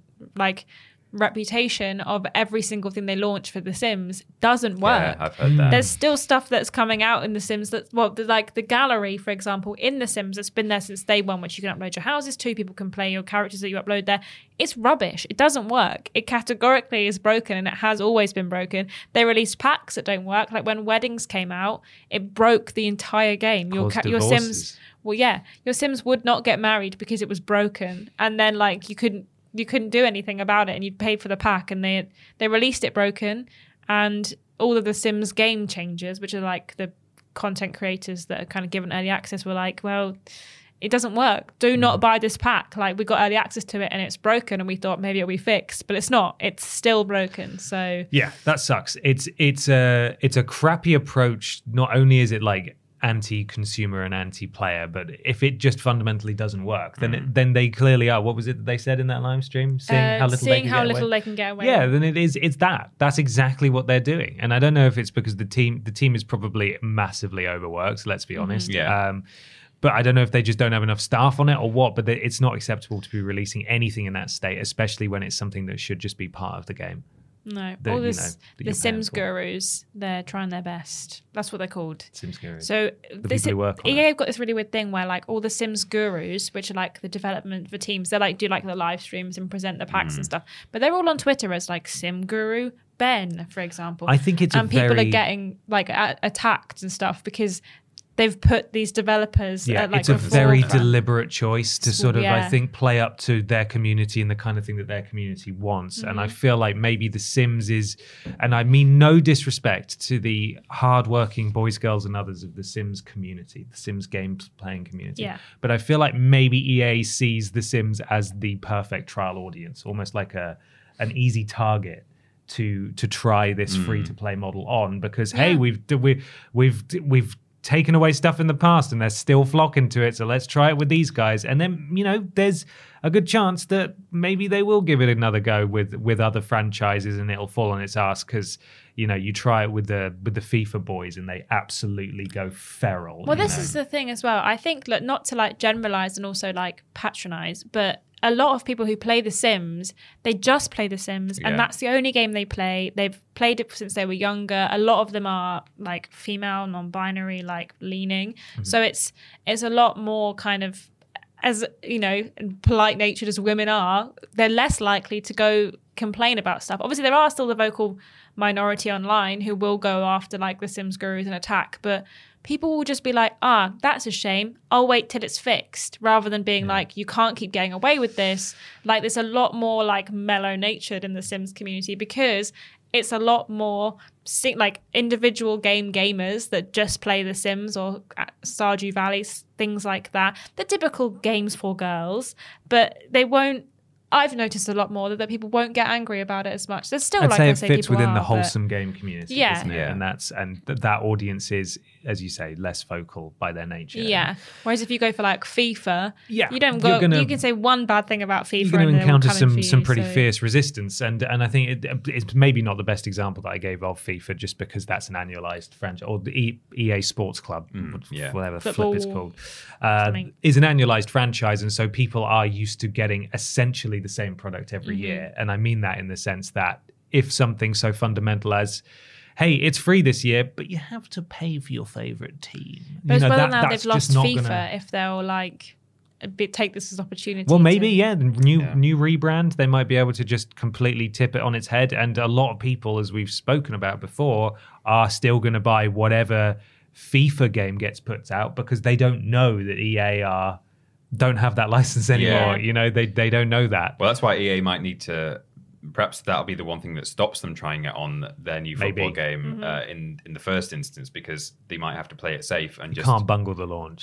reputation of every single thing they launch for The Sims doesn't work. Yeah, I've heard that. There's still stuff that's coming out in The Sims the gallery, for example, in The Sims that's been there since day one, which you can upload your houses to, people can play your characters that you upload there. It's rubbish. It doesn't work. It categorically is broken, and it has always been broken. They released packs that don't work. Like when Weddings came out, it broke the entire game. Your Divorces. Sims, your Sims would not get married because it was broken, and then you couldn't do anything about it, and you'd paid for the pack, and they released it broken, and all of the Sims game changers, which are like the content creators that are kind of given early access, were like, well, it doesn't work. Do not buy this pack. Like, we got early access to it and it's broken, and we thought maybe it'll be fixed, but it's not. It's still broken. So Yeah, that sucks. It's a crappy approach. Not only is it like anti-consumer and anti-player, but if it just fundamentally doesn't work, then they clearly are. What was it that they said in that live stream? Seeing how little they can get away. Yeah, then it's that. That's exactly what they're doing. And I don't know if it's because the team is probably massively overworked, let's be honest. Yeah. But I don't know if they just don't have enough staff on it or what, but it's not acceptable to be releasing anything in that state, especially when it's something that should just be part of the game. No, that, all you this, know, that the you're Sims paying for. gurus, they're trying their best. That's what they're called. Sims gurus. So The people who work on EA it. have got this really weird thing where like all the Sims gurus, which are like the development for teams, they like do like the live streams and present the packs and stuff. But they're all on Twitter as like Sim Guru Ben, for example. I think it's a and people very- are getting like attacked and stuff because they've put these developers. Yeah, at, like, it's a the very forefront. deliberate choice to sort of, I Yeah. think, play up to their community and the kind of thing that their community wants. And I feel like maybe The Sims is, and I mean no disrespect to the hardworking boys, girls, and others of The Sims community, the Sims games playing community. Yeah. But I feel like maybe EA sees The Sims as the perfect trial audience, almost like an easy target to try this free to play model on, because hey, we've taken away stuff in the past and they're still flocking to it, so let's try it with these guys. And then, you know, there's a good chance that maybe they will give it another go with other franchises and it'll fall on its ass, because you know, you try it with the FIFA boys and they absolutely go feral. Well, you this know? is the thing as well. I think, look, not to like generalize and also like patronize, but a lot of people who play The Sims, they just play The Sims, Yeah. and that's the only game they play. They've played it since they were younger. A lot of them are like female, non-binary, like leaning. So it's a lot more kind of, as you know, polite natured as women are, they're less likely to go complain about stuff. Obviously, there are still the vocal minority online who will go after like the Sims gurus and attack, but people will just be like, that's a shame. I'll wait till it's fixed, rather than being like, you can't keep getting away with this. Like, there's a lot more like mellow natured in the Sims community, because it's a lot more like individual gamers that just play The Sims or Stardew Valley, things like that. The typical games for girls, but they won't. I've noticed a lot more that people won't get angry about it as much. There's still, I'd like say I it say, fits people within the are, but- wholesome game community, Yeah. isn't it? Yeah. And that audience is, as you say, less vocal by their nature. Yeah. Whereas if you go for like FIFA, Yeah, you don't you're go. gonna- You can say one bad thing about FIFA, You're going and to they will encounter come in for some you, pretty so- fierce resistance, and I think it's maybe not the best example that I gave of FIFA, just because that's an annualized franchise, or the EA Sports Club, yeah. whatever the Football flip it's called, something. is an annualized franchise, and so people are used to getting essentially the same product every year, and I mean that in the sense that if something so fundamental as, hey, it's free this year, but you have to pay for your favorite team. But as well, now that's they've lost just not FIFA. gonna- If they'll like take this as opportunity. Well, maybe, to- yeah. The new rebrand, they might be able to just completely tip it on its head. And a lot of people, as we've spoken about before, are still going to buy whatever FIFA game gets put out, because they don't know that EA don't have that license anymore. Yeah. You know, they don't know that. Well, that's why EA might need to. Perhaps that'll be the one thing that stops them trying it on their new football Maybe. game in the first instance, because they might have to play it safe and You just can't bungle the launch.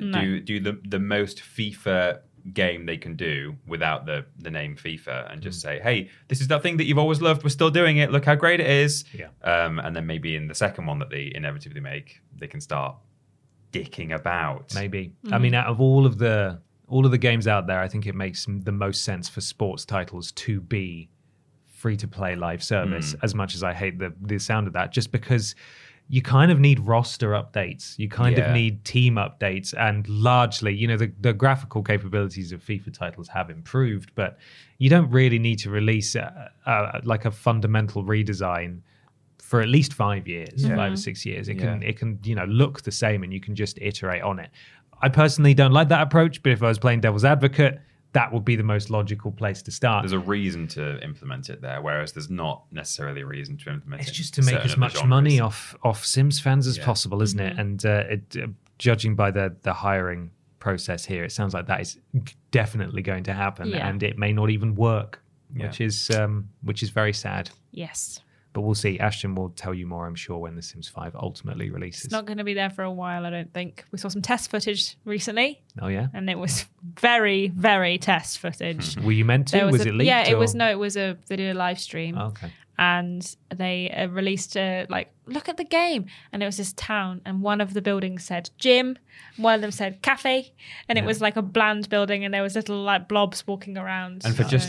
do the most FIFA game they can do without the name FIFA, and just say, hey, this is that thing that you've always loved. We're still doing it. Look how great it is. Yeah. And then maybe in the second one that they inevitably make, they can start dicking about. Maybe. I mean, out of all of the games out there, I think it makes the most sense for sports titles to be free-to-play live service, as much as I hate the sound of that, just because you kind of need roster updates. You kind of need team updates. And largely, you know, the graphical capabilities of FIFA titles have improved, but you don't really need to release like a fundamental redesign for at least 5 years, 5 or 6 years. It can, you know, look the same and you can just iterate on it. I personally don't like that approach, but if I was playing devil's advocate, that would be the most logical place to start. There's a reason to implement it there, whereas there's not necessarily a reason to implement it. It's just to make as much money off Sims fans as possible, isn't it? And judging by the hiring process here, it sounds like that is definitely going to happen, and it may not even work, which is very sad. Yes. But we'll see. Ashton will tell you more, I'm sure, when The Sims 5 ultimately releases. It's not going to be there for a while, I don't think. We saw some test footage recently. Oh, yeah? And it was very, very test footage. Were you meant to? Was it leaked? Yeah, it was a video live stream. Oh, okay. And they released look at the game. And it was this town. And one of the buildings said gym. One of them said cafe. And it was like a bland building. And there was little like blobs walking around. And for just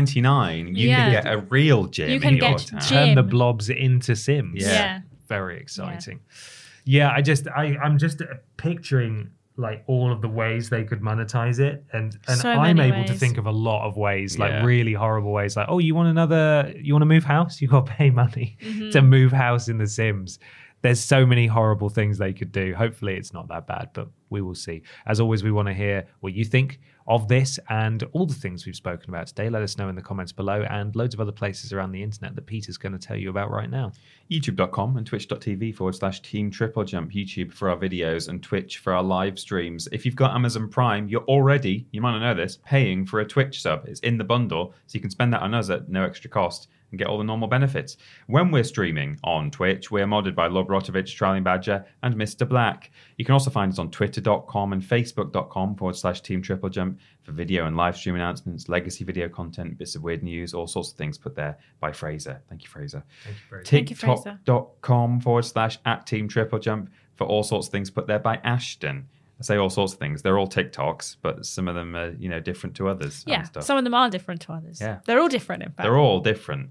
$4.99, you can get a real gym you can in your get town. Turn the blobs into Sims. Yeah. Very exciting. Yeah, I'm just picturing like all of the ways they could monetize it, and So I'm many able to ways. think of a lot of ways, like really horrible ways, like, oh, you want to move house, you got to pay money to move house in The Sims. There's so many horrible things they could do. Hopefully it's not that bad, but we will see. As always, we want to hear what you think of this and all the things we've spoken about today. Let us know in the comments below, and loads of other places around the internet that Peter's going to tell you about right now. YouTube.com and twitch.tv/Team Triple Jump. YouTube for our videos and Twitch for our live streams. If you've got Amazon Prime, you're already, you might not know this, paying for a Twitch sub. It's in the bundle, so you can spend that on us at no extra cost and get all the normal benefits. When we're streaming on Twitch, we're modded by Lobrotovich, Trolling Badger, and Mr. Black. You can also find us on twitter.com and facebook.com/Team Triple Jump for video and live stream announcements, legacy video content, bits of weird news, all sorts of things put there by Fraser. Thank you, Fraser. Thank you, Fraser. TikTok.com/@Team Triple Jump for all sorts of things put there by Ashton. I say all sorts of things. They're all TikToks, but some of them are, different to others. Yeah, and stuff. some of them are different to others. Yeah. They're all different, in fact. They're all different.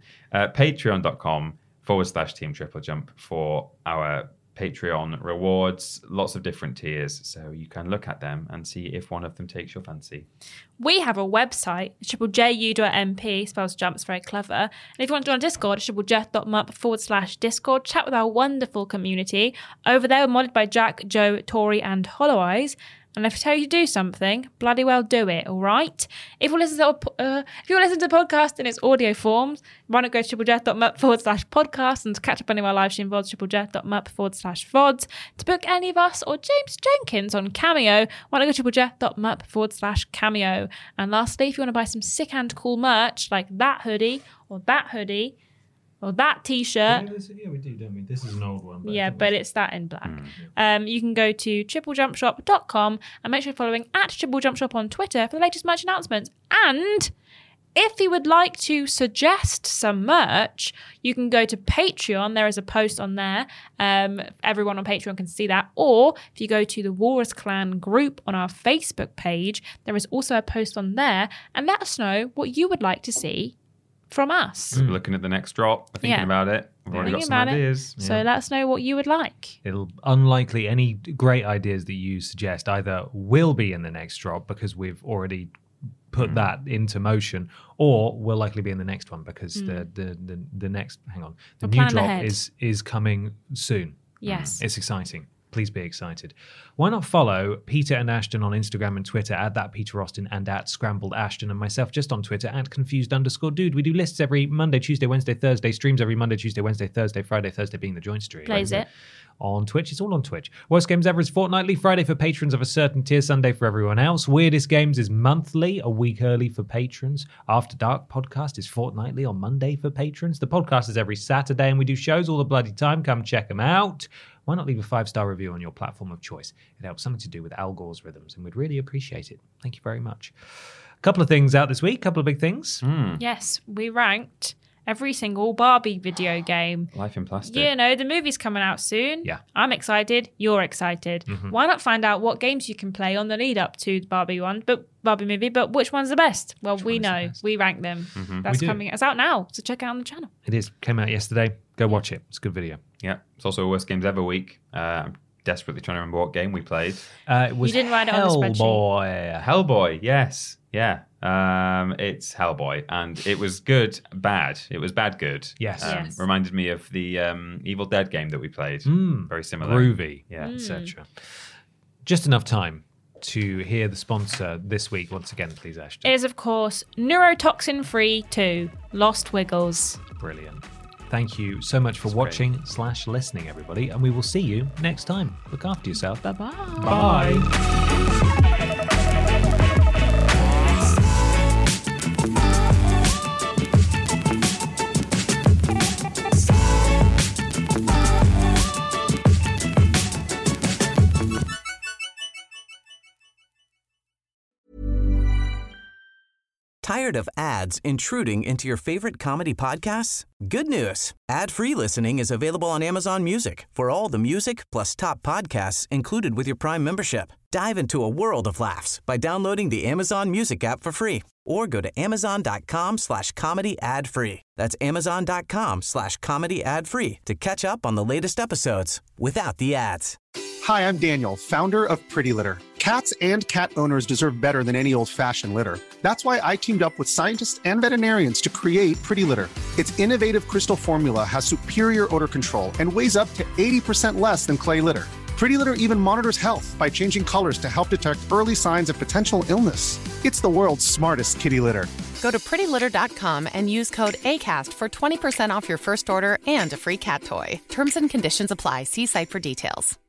Patreon.com/Team Triple Jump for our Patreon rewards. Lots of different tiers, so you can look at them and see if one of them takes your fancy. We have a website, triplej.mp, spells jump, it's very clever. And if you want to join Discord, triplej.mup/Discord. Chat with our wonderful community. Over there, we're modded by Jack, Joe, Tori, and Hollow Eyes. And if I tell you to do something, bloody well do it, all right? If you listen to the podcast in its audio forms, why not go to triplej.mup/podcast and to catch up on any of our live stream VODs, triplej.mup/VODs. To book any of us or James Jenkins on Cameo, why not go to triplej.mup/Cameo. And lastly, if you want to buy some sick and cool merch like that hoodie or that t-shirt. Yeah, we do, don't we? This is an old one. But it's that in black. You can go to triplejumpshop.com and make sure you're following @triplejumpshop on Twitter for the latest merch announcements. And if you would like to suggest some merch, you can go to Patreon. There is a post on there. Everyone on Patreon can see that. Or if you go to the Walrus Clan group on our Facebook page, there is also a post on there. And let us know what you would like to see from us. We're looking at the next drop. We're thinking about it. We've already got some ideas. So let us know what you would like. It'll unlikely any great ideas that you suggest either will be in the next drop because we've already put that into motion, or will likely be in the next one because the next the new drop is coming soon. Yes. It's exciting. Please be excited. Why not follow Peter and Ashton on Instagram and Twitter @ThatPeterAustin and @ScrambledAshton, and myself just on Twitter @confused_dude. We do lists every Monday, Tuesday, Wednesday, Thursday, streams every Monday, Tuesday, Wednesday, Thursday, Friday being the joint stream. Plays it. On Twitch, it's all on Twitch. Worst Games Ever is fortnightly, Friday for patrons of a certain tier, Sunday for everyone else. Weirdest Games is monthly, a week early for patrons. After Dark podcast is fortnightly on Monday for patrons. The podcast is every Saturday, and we do shows all the bloody time. Come check them out. Why not leave a 5-star review on your platform of choice? It helps, something to do with Al Gore's rhythms, and we'd really appreciate it. Thank you very much. A couple of things out this week, couple of big things. Yes, we ranked every single Barbie video game. Life in plastic. You know, the movie's coming out soon. Yeah. I'm excited. You're excited. Why not find out what games you can play on the lead up to the Barbie movie, but which one's the best? Well, we know. We rank them. That's coming. It's out now, so check it out on the channel. It is. Came out yesterday. Go watch it. It's a good video. Yeah. It's also a Worst Games Ever week. I'm desperately trying to remember what game we played. It was You didn't write it on the spreadsheet. Hellboy. Hellboy, yes. Yeah. It's Hellboy. And it was good, bad. It was bad, good. Yes. Yes. Reminded me of the Evil Dead game that we played. Very similar. Groovy, Yeah. etc. Just enough time to hear the sponsor this week once again, please, Ashton. It is, of course, Neurotoxin Free 2, Lost Wiggles. Brilliant. Thank you so much for watching / listening, everybody, and we will see you next time. Look after yourself. Bye-bye. Bye. Tired of ads intruding into your favorite comedy podcasts? Good news. Ad-free listening is available on Amazon Music for all the music plus top podcasts included with your Prime membership. Dive into a world of laughs by downloading the Amazon Music app for free or go to amazon.com/comedy ad-free. That's amazon.com/comedy ad-free to catch up on the latest episodes without the ads. Hi, I'm Daniel, founder of Pretty Litter. Cats and cat owners deserve better than any old-fashioned litter. That's why I teamed up with scientists and veterinarians to create Pretty Litter. Its innovative crystal formula has superior odor control and weighs up to 80% less than clay litter. Pretty Litter even monitors health by changing colors to help detect early signs of potential illness. It's the world's smartest kitty litter. Go to prettylitter.com and use code ACAST for 20% off your first order and a free cat toy. Terms and conditions apply. See site for details.